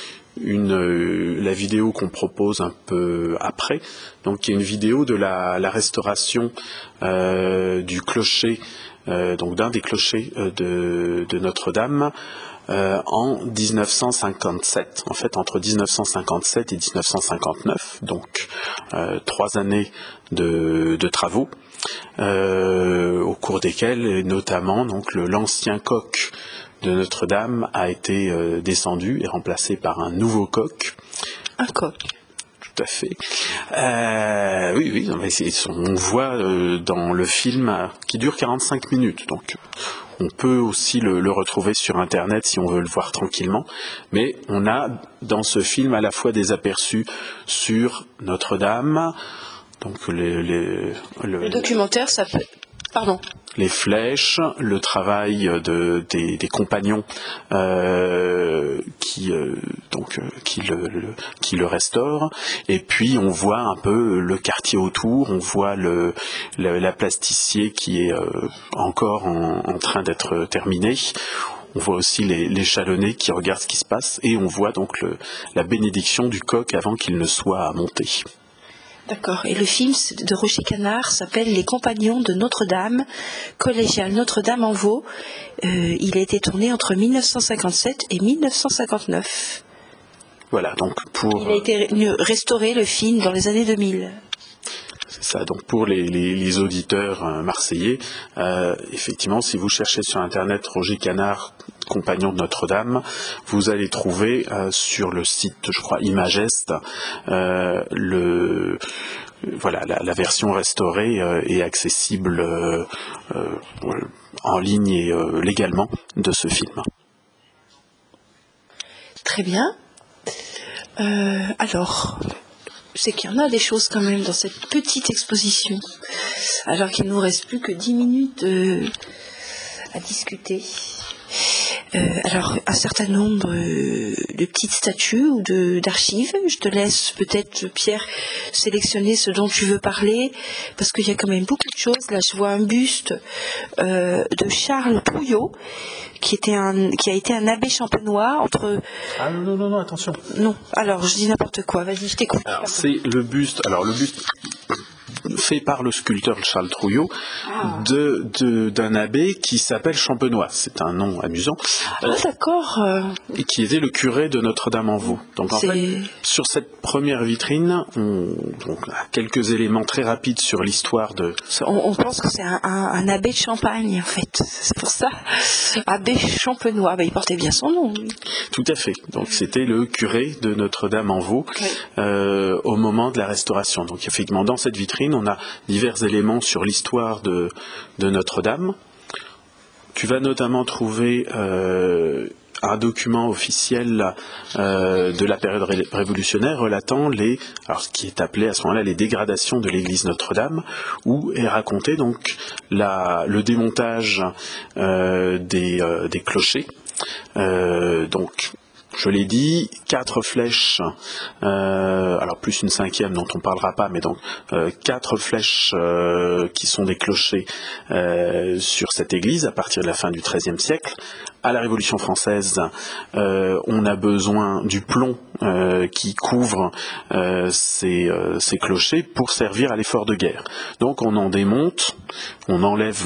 la vidéo qu'on propose un peu après. Donc, il y a une vidéo de la restauration du clocher, donc d'un des clochers de Notre-Dame. En 1957, en fait entre 1957 et 1959, donc 3 années de travaux, au cours desquels notamment donc l'ancien coq de Notre-Dame a été descendu et remplacé par un nouveau coq. Un coq. Tout à fait. Oui, on voit dans le film qui dure 45 minutes, donc on peut aussi le retrouver sur Internet si on veut le voir tranquillement. Mais on a dans ce film à la fois des aperçus sur Notre-Dame, donc le documentaire, ça peut... Pardon. Les flèches, le travail des compagnons qui le restaurent, et puis on voit un peu le quartier autour, on voit la plasticier qui est encore en train d'être terminée. On voit aussi les Chalonnais qui regardent ce qui se passe, et on voit donc la bénédiction du coq avant qu'il ne soit monté. D'accord. Et le film de Roger Canard s'appelle Les Compagnons de Notre-Dame, collégial Notre-Dame-en-Vaux. Il a été tourné entre 1957 et 1959. Voilà, donc Il a été restauré, le film, dans les années 2000. C'est ça. Donc pour les auditeurs marseillais, effectivement, si vous cherchez sur Internet Roger Canard, compagnon de Notre-Dame, vous allez trouver sur le site, je crois, Imagest, la version restaurée est accessible en ligne et légalement de ce film. Très bien. Alors, c'est qu'il y en a des choses quand même dans cette petite exposition, alors qu'il ne nous reste plus que 10 minutes à discuter. Alors, un certain nombre de petites statues ou d'archives. Je te laisse peut-être, Pierre, sélectionner ce dont tu veux parler, parce qu'il y a quand même beaucoup de choses. Là, je vois un buste de Charles Trouillot, qui a été un abbé champenois entre... Ah non, attention. Non, alors je dis n'importe quoi, vas-y, je t'écoute. Alors, c'est le buste fait par le sculpteur Charles Trouillot d'un abbé qui s'appelle Champenois. C'est un nom amusant. D'accord. Et qui était le curé de Notre-Dame-en-Vaux. Donc en fait, sur cette première vitrine, on a quelques éléments très rapides sur l'histoire de... On pense que c'est un abbé de Champagne, en fait. C'est pour ça. Abbé Champenois. Il portait bien son nom. Tout à fait. Donc c'était le curé de Notre-Dame-en-Vaux au moment de la restauration. Donc effectivement, dans cette vitrine, on a divers éléments sur l'histoire de Notre-Dame. Tu vas notamment trouver un document officiel de la période révolutionnaire relatant ce qui est appelé à ce moment-là les dégradations de l'église Notre-Dame, où est raconté donc le démontage des clochers. Donc, je l'ai dit, 4 flèches, alors plus une 5e dont on ne parlera pas, mais donc 4 flèches qui sont des clochers sur cette église à partir de la fin du XIIIe siècle. À la Révolution française, on a besoin du plomb qui couvre ces clochers pour servir à l'effort de guerre. Donc on en démonte, on enlève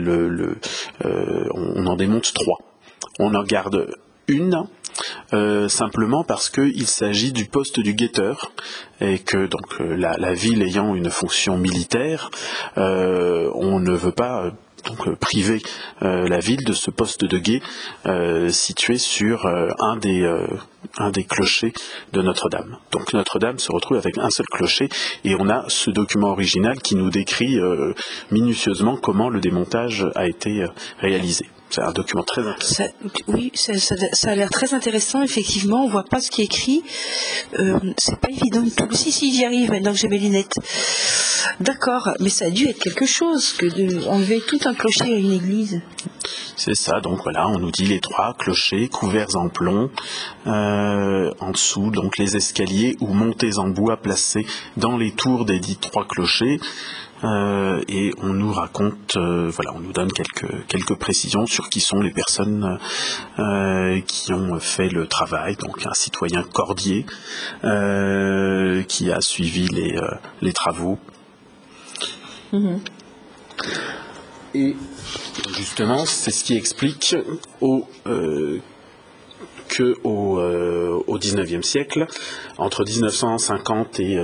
on en démonte 3. On en garde une. Simplement parce qu'il s'agit du poste du guetteur et que donc la ville ayant une fonction militaire, on ne veut pas priver la ville de ce poste de guet situé sur un des clochers de Notre-Dame. Donc Notre-Dame se retrouve avec un seul clocher et on a ce document original qui nous décrit minutieusement comment le démontage a été réalisé. C'est un document très intéressant. Ça a l'air très intéressant, effectivement. On ne voit pas ce qui est écrit. C'est pas évident du tout. Si, j'y arrive maintenant que j'ai mes lunettes. D'accord, mais ça a dû être quelque chose que d'enlever tout un clocher à une église. C'est ça, donc voilà, on nous dit les 3 clochers couverts en plomb, en dessous, donc les escaliers ou montées en bois placés dans les tours des dits 3 clochers. Et on nous raconte, on nous donne quelques précisions sur qui sont les personnes qui ont fait le travail. Donc un citoyen Cordier qui a suivi les travaux. Mmh. Et justement, c'est ce qui explique qu'au XIXe siècle, entre 1850 et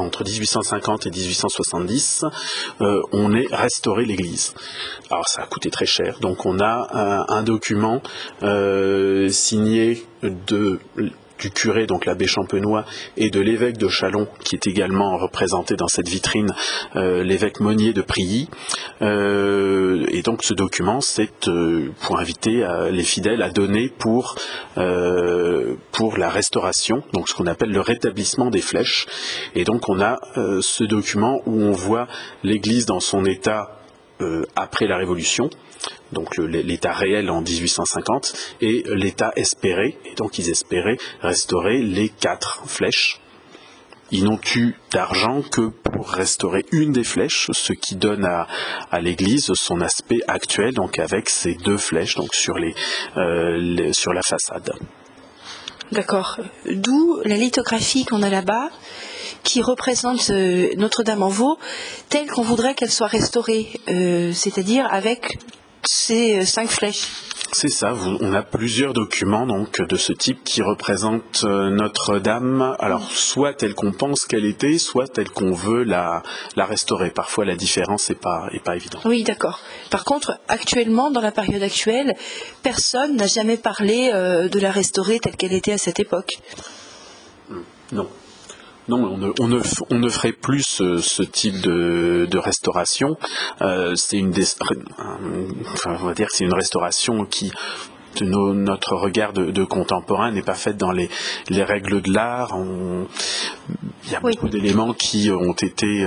1870, on ait restauré l'église. Alors ça a coûté très cher, donc on a un document signé du curé, donc l'abbé Champenois, et de l'évêque de Châlons, qui est également représenté dans cette vitrine, l'évêque Monnier de Prilly. Et donc ce document, c'est pour inviter les fidèles à donner pour la restauration, donc ce qu'on appelle le rétablissement des flèches. Et donc on a ce document où on voit l'église dans son état après la Révolution, donc l'état réel en 1850, et l'état espéré, et donc ils espéraient restaurer les 4 flèches. Ils n'ont eu d'argent que pour restaurer une des flèches, ce qui donne à l'église son aspect actuel, donc avec ces 2 flèches donc sur la façade. D'accord. D'où la lithographie qu'on a là-bas, qui représente Notre-Dame-en-Vaux telle qu'on voudrait qu'elle soit restaurée, c'est-à-dire avec ces 5 flèches. C'est ça, on a plusieurs documents donc de ce type qui représentent Notre-Dame, alors soit telle qu'on pense qu'elle était, soit telle qu'on veut la restaurer. Parfois la différence n'est pas évidente. Oui, d'accord. Par contre, actuellement, dans la période actuelle, personne n'a jamais parlé de la restaurer telle qu'elle était à cette époque. Non. Non, on ne ferait plus ce type de restauration. C'est on va dire que c'est une restauration qui, de notre regard de contemporain, n'est pas faite dans les règles de l'art. Il y a beaucoup d'éléments qui ont été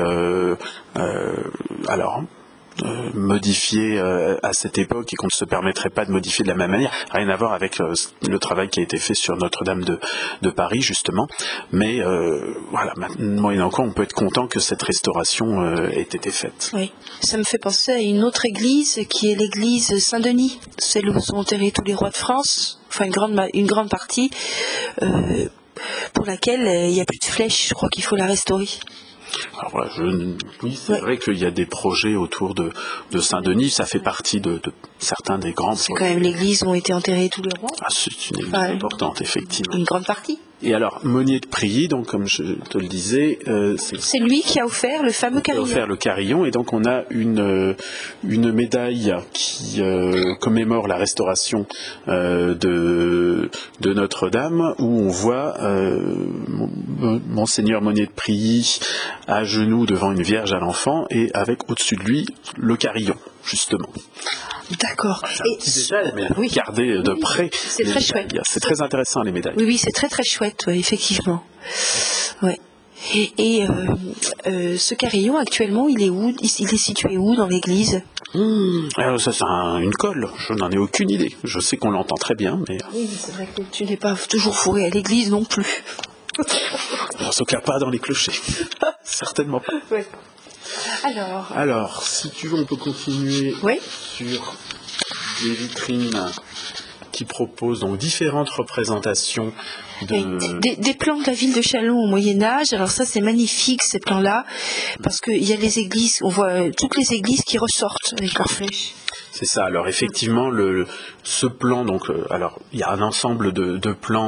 modifiés à cette époque et qu'on ne se permettrait pas de modifier de la même manière. Rien à voir avec le travail qui a été fait sur Notre-Dame de Paris, justement. Mais moyennant quoi, on peut être content que cette restauration ait été faite. Oui, ça me fait penser à une autre église qui est l'église Saint-Denis, celle où sont enterrés tous les rois de France, enfin une grande partie, pour laquelle il n'y a plus de flèches. Je crois qu'il faut la restaurer. Alors voilà, oui, c'est vrai qu'il y a des projets autour de Saint-Denis, ça fait partie de certains des grands projets. C'est quand même l'église où ont été enterrés tous les rois. Ah, c'est une église importante, effectivement. Une grande partie. Et alors, Monnier de Prilly, donc comme je te le disais, c'est lui qui a offert le fameux carillon. Qui a offert le carillon, et donc on a une médaille qui commémore la restauration de Notre-Dame, où on voit Monseigneur Monnier de Prilly à genoux devant une Vierge à l'enfant, et avec au-dessus de lui le carillon, justement. D'accord. C'est un petit détail, mais regardez de près. C'est très chouette. C'est très intéressant, les médailles. Oui, c'est très très chouette, effectivement. Ouais. Et ce carillon, actuellement, il est où ? Il est situé où dans l'église ? Alors ça, c'est une colle. Je n'en ai aucune idée. Je sais qu'on l'entend très bien, mais... Oui, c'est vrai que tu n'es pas toujours fourré à l'église non plus. En tout cas, pas dans les clochers. Certainement pas. Ouais. Alors, si tu veux, on peut continuer sur des vitrines qui proposent donc différentes représentations des plans de la ville de Châlons au Moyen-Âge. Alors ça, c'est magnifique, ces plans-là, parce qu'il y a les églises, on voit toutes les églises qui ressortent avec leurs flèches. C'est ça. Alors effectivement, ce plan, donc, alors il y a un ensemble de plans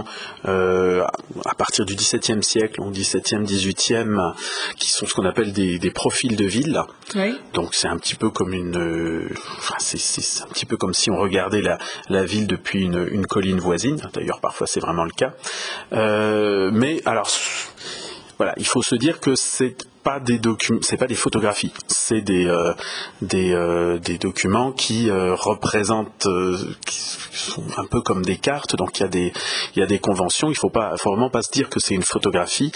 à partir du XVIIe siècle, donc XVIIe, XVIIIe, qui sont ce qu'on appelle des profils de ville. Oui. Donc c'est un petit peu comme c'est un petit peu comme si on regardait la ville depuis une colline voisine. D'ailleurs, parfois c'est vraiment le cas. Mais alors, voilà, il faut se dire que c'est pas des photographies, c'est des documents qui représentent, qui sont un peu comme des cartes. Donc il y a des conventions. Il faut vraiment pas se dire que c'est une photographie.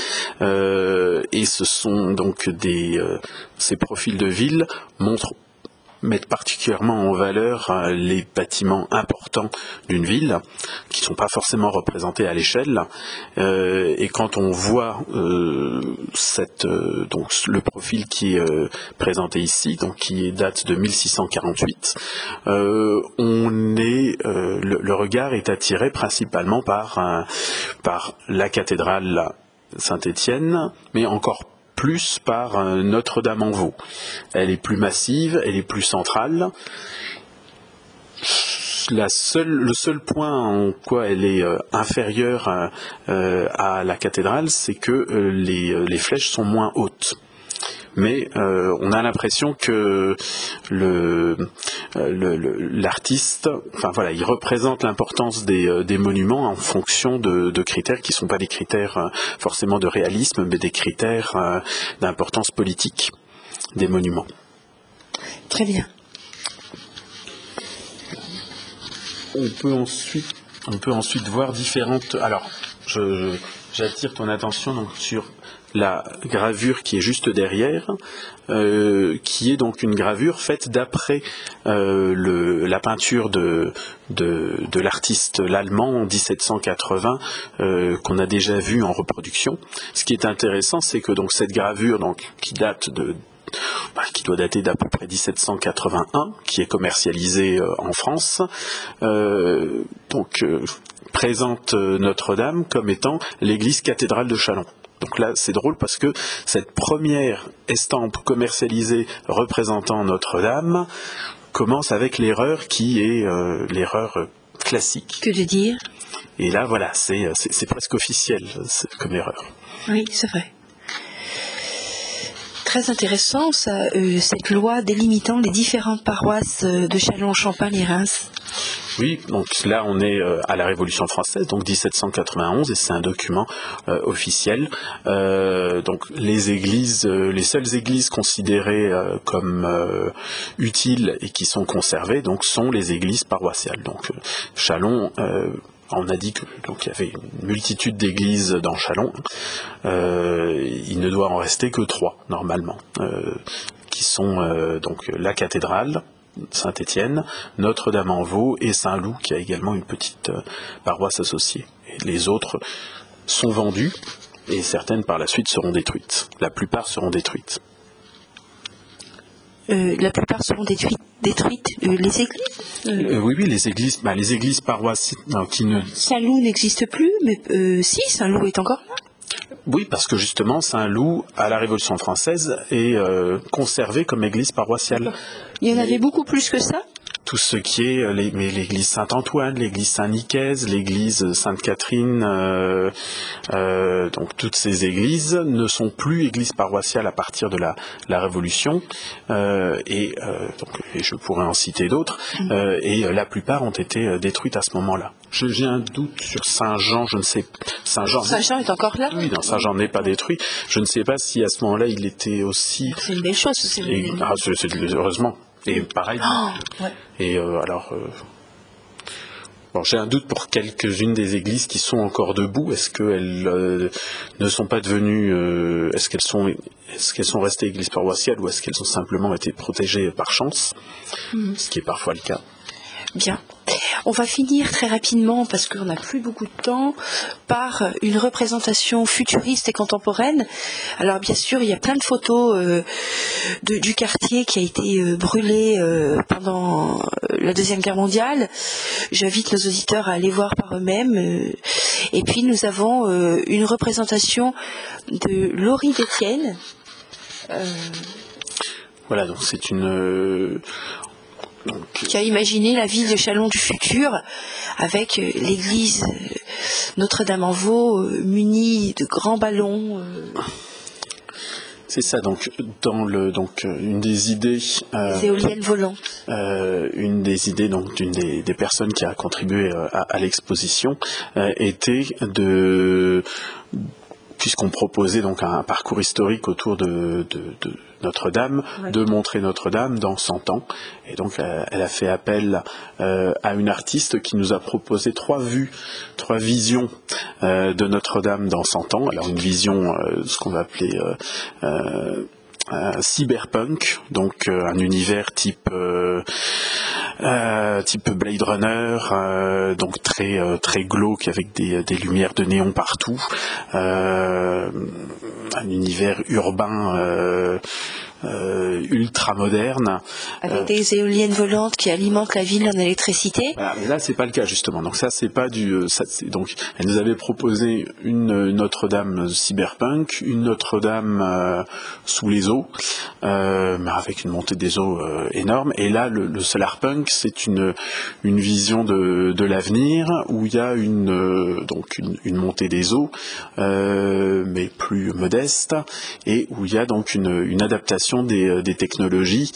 Et ce sont donc ces profils de ville mettent particulièrement en valeur les bâtiments importants d'une ville, qui ne sont pas forcément représentés à l'échelle. Et quand on voit donc le profil qui est présenté ici, donc qui date de 1648, le regard est attiré principalement par la cathédrale Saint-Étienne, mais encore plus par Notre-Dame-en-Vaux. Elle est plus massive, elle est plus centrale. Le seul point en quoi elle est inférieure à la cathédrale, c'est que les flèches sont moins hautes. Mais on a l'impression que l'artiste, il représente l'importance des monuments en fonction de critères qui ne sont pas des critères forcément de réalisme, mais des critères d'importance politique des monuments. Très bien. On peut ensuite voir différentes... Alors, j'attire ton attention donc sur la gravure qui est juste derrière, qui est donc une gravure faite d'après la peinture de l'artiste l'allemand en 1780, qu'on a déjà vu en reproduction. Ce qui est intéressant, c'est que donc cette gravure qui doit dater d'à peu près 1781, qui est commercialisée en France, présente Notre-Dame comme étant l'église cathédrale de Châlons. Donc là, c'est drôle parce que cette première estampe commercialisée représentant Notre-Dame, commence avec l'erreur qui est l'erreur classique. Que de dire? Et là, voilà, c'est presque officiel comme erreur. Oui, c'est vrai. Très intéressant, ça, cette loi délimitant les différentes paroisses de Châlons, Champagne et Reims. Oui, donc là on est à la Révolution française, donc 1791, et c'est un document officiel. Donc les églises, les seules églises considérées comme utiles et qui sont conservées, donc sont les églises paroissiales. Donc Châlons. On a dit qu'il y avait une multitude d'églises dans Châlons. Il ne doit en rester que 3 normalement, qui sont donc la cathédrale Saint-Étienne, Notre-Dame-en-Vaux et Saint-Loup, qui a également une petite paroisse associée. Et les autres sont vendues et certaines par la suite seront détruites. La plupart seront détruites. La plupart seront détruites, les églises oui, les églises paroissiales qui ne... Saint-Loup n'existe plus, mais si, Saint-Loup est encore là. Oui, parce que justement, Saint-Loup, à la Révolution française, est conservé comme église paroissiale. Il y en avait beaucoup plus que ça? Tout ce qui est l'église Saint-Antoine, l'église Saint-Nicaise, l'église Sainte-Catherine, donc toutes ces églises ne sont plus églises paroissiales à partir de la Révolution, et je pourrais en citer d'autres, et la plupart ont été détruites à ce moment-là. J'ai un doute sur Saint-Jean, je ne sais. Saint-Jean est encore là? Oui, non, Saint-Jean n'est pas détruit. Je ne sais pas si à ce moment-là il était aussi. C'est une belle chose, c'est heureusement. Et pareil. Ouais. Et bon, j'ai un doute pour quelques-unes des églises qui sont encore debout. Est-ce qu'elles ne sont pas devenues, est-ce qu'elles sont restées églises paroissiales, ou est-ce qu'elles ont simplement été protégées par chance, ce qui est parfois le cas. Bien. On va finir très rapidement, parce qu'on n'a plus beaucoup de temps, par une représentation futuriste et contemporaine. Alors bien sûr, il y a plein de photos du quartier qui a été brûlé pendant la Deuxième Guerre mondiale. J'invite nos auditeurs à aller voir par eux-mêmes. Et puis nous avons une représentation de Laurie d'Étienne. Voilà, donc c'est une... qui a imaginé la ville de Châlons du futur, avec l'église Notre-Dame-en-Vaux munie de grands ballons. C'est ça, donc une des idées. Des éoliennes volantes. Une des idées d'une des personnes qui a contribué à l'exposition était puisqu'on proposait donc un parcours historique autour de Notre-Dame, ouais, de montrer Notre-Dame dans 100 ans. Et donc elle a fait appel à une artiste qui nous a proposé 3 visions de Notre-Dame dans 100 ans. Alors une vision, ce qu'on va appeler cyberpunk, donc un univers type Blade Runner, donc très glauque, avec des lumières de néon partout, un univers urbain ultra moderne, avec des éoliennes volantes qui alimentent la ville en électricité. Voilà, mais là c'est pas le cas justement. Donc ça c'est pas donc elle nous avait proposé une Notre-Dame cyberpunk, une Notre-Dame sous les eaux, mais avec une montée des eaux énorme. Et là le solarpunk, c'est une vision de l'avenir où il y a une montée des eaux, mais plus modeste, et où il y a donc une adaptation des technologies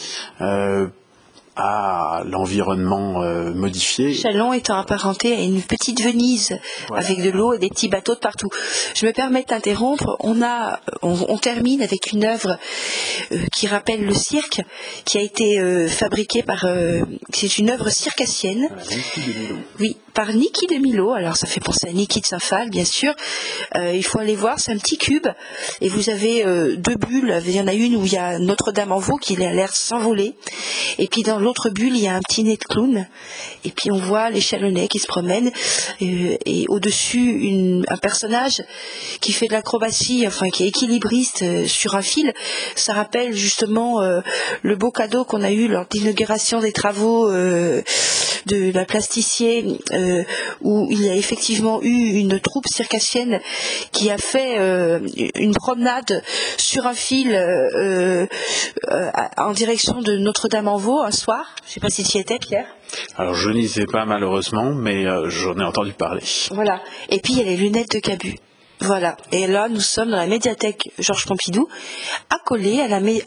à l'environnement modifié. Châlons étant apparenté à une petite Venise, voilà, avec de l'eau et des petits bateaux de partout. Je me permets de t'interrompre. On termine avec une œuvre qui rappelle le cirque, qui a été fabriquée c'est une œuvre circassienne. Oui, par Niki de Milo. Alors ça fait penser à Niki de Saint-Phal, bien sûr. Il faut aller voir, c'est un petit cube, et vous avez 2 bulles. Il y en a une où il y a Notre-Dame-en-Vaux qui a l'air s'envoler, et puis dans l'autre bulle, il y a un petit nez de clown, et puis on voit les Chalonnais qui se promènent, et au-dessus un personnage qui fait de l'acrobatie, enfin qui est équilibriste sur un fil. Ça rappelle justement le beau cadeau qu'on a eu lors de l'inauguration des travaux de la Plasticier, où il y a effectivement eu une troupe circassienne qui a fait une promenade sur un fil en direction de Notre-Dame-en-Vaux un soir. soir. Je ne sais pas si tu y étais, Pierre. Alors je n'y sais pas malheureusement, mais j'en ai entendu parler. Voilà. Et puis il y a les lunettes de Cabu. Voilà. Et là, nous sommes dans la médiathèque Georges Pompidou, accolés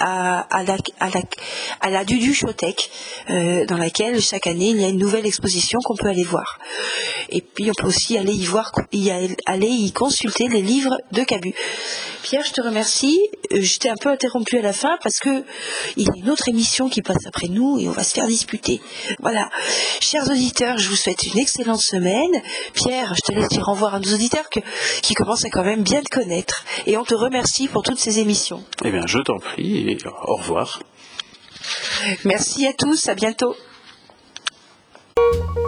à la Duduchothèque, dans laquelle chaque année il y a une nouvelle exposition qu'on peut aller voir. Et puis on peut aussi aller y consulter les livres de Cabu. Pierre, je te remercie. Je t'ai un peu interrompu à la fin parce que il y a une autre émission qui passe après nous et on va se faire disputer. Voilà. Chers auditeurs, je vous souhaite une excellente semaine. Pierre, je te laisse dire au revoir à nos auditeurs qui commencent à quand même bien te connaître. Et on te remercie pour toutes ces émissions. Eh bien, je t'en prie et au revoir. Merci à tous, à bientôt.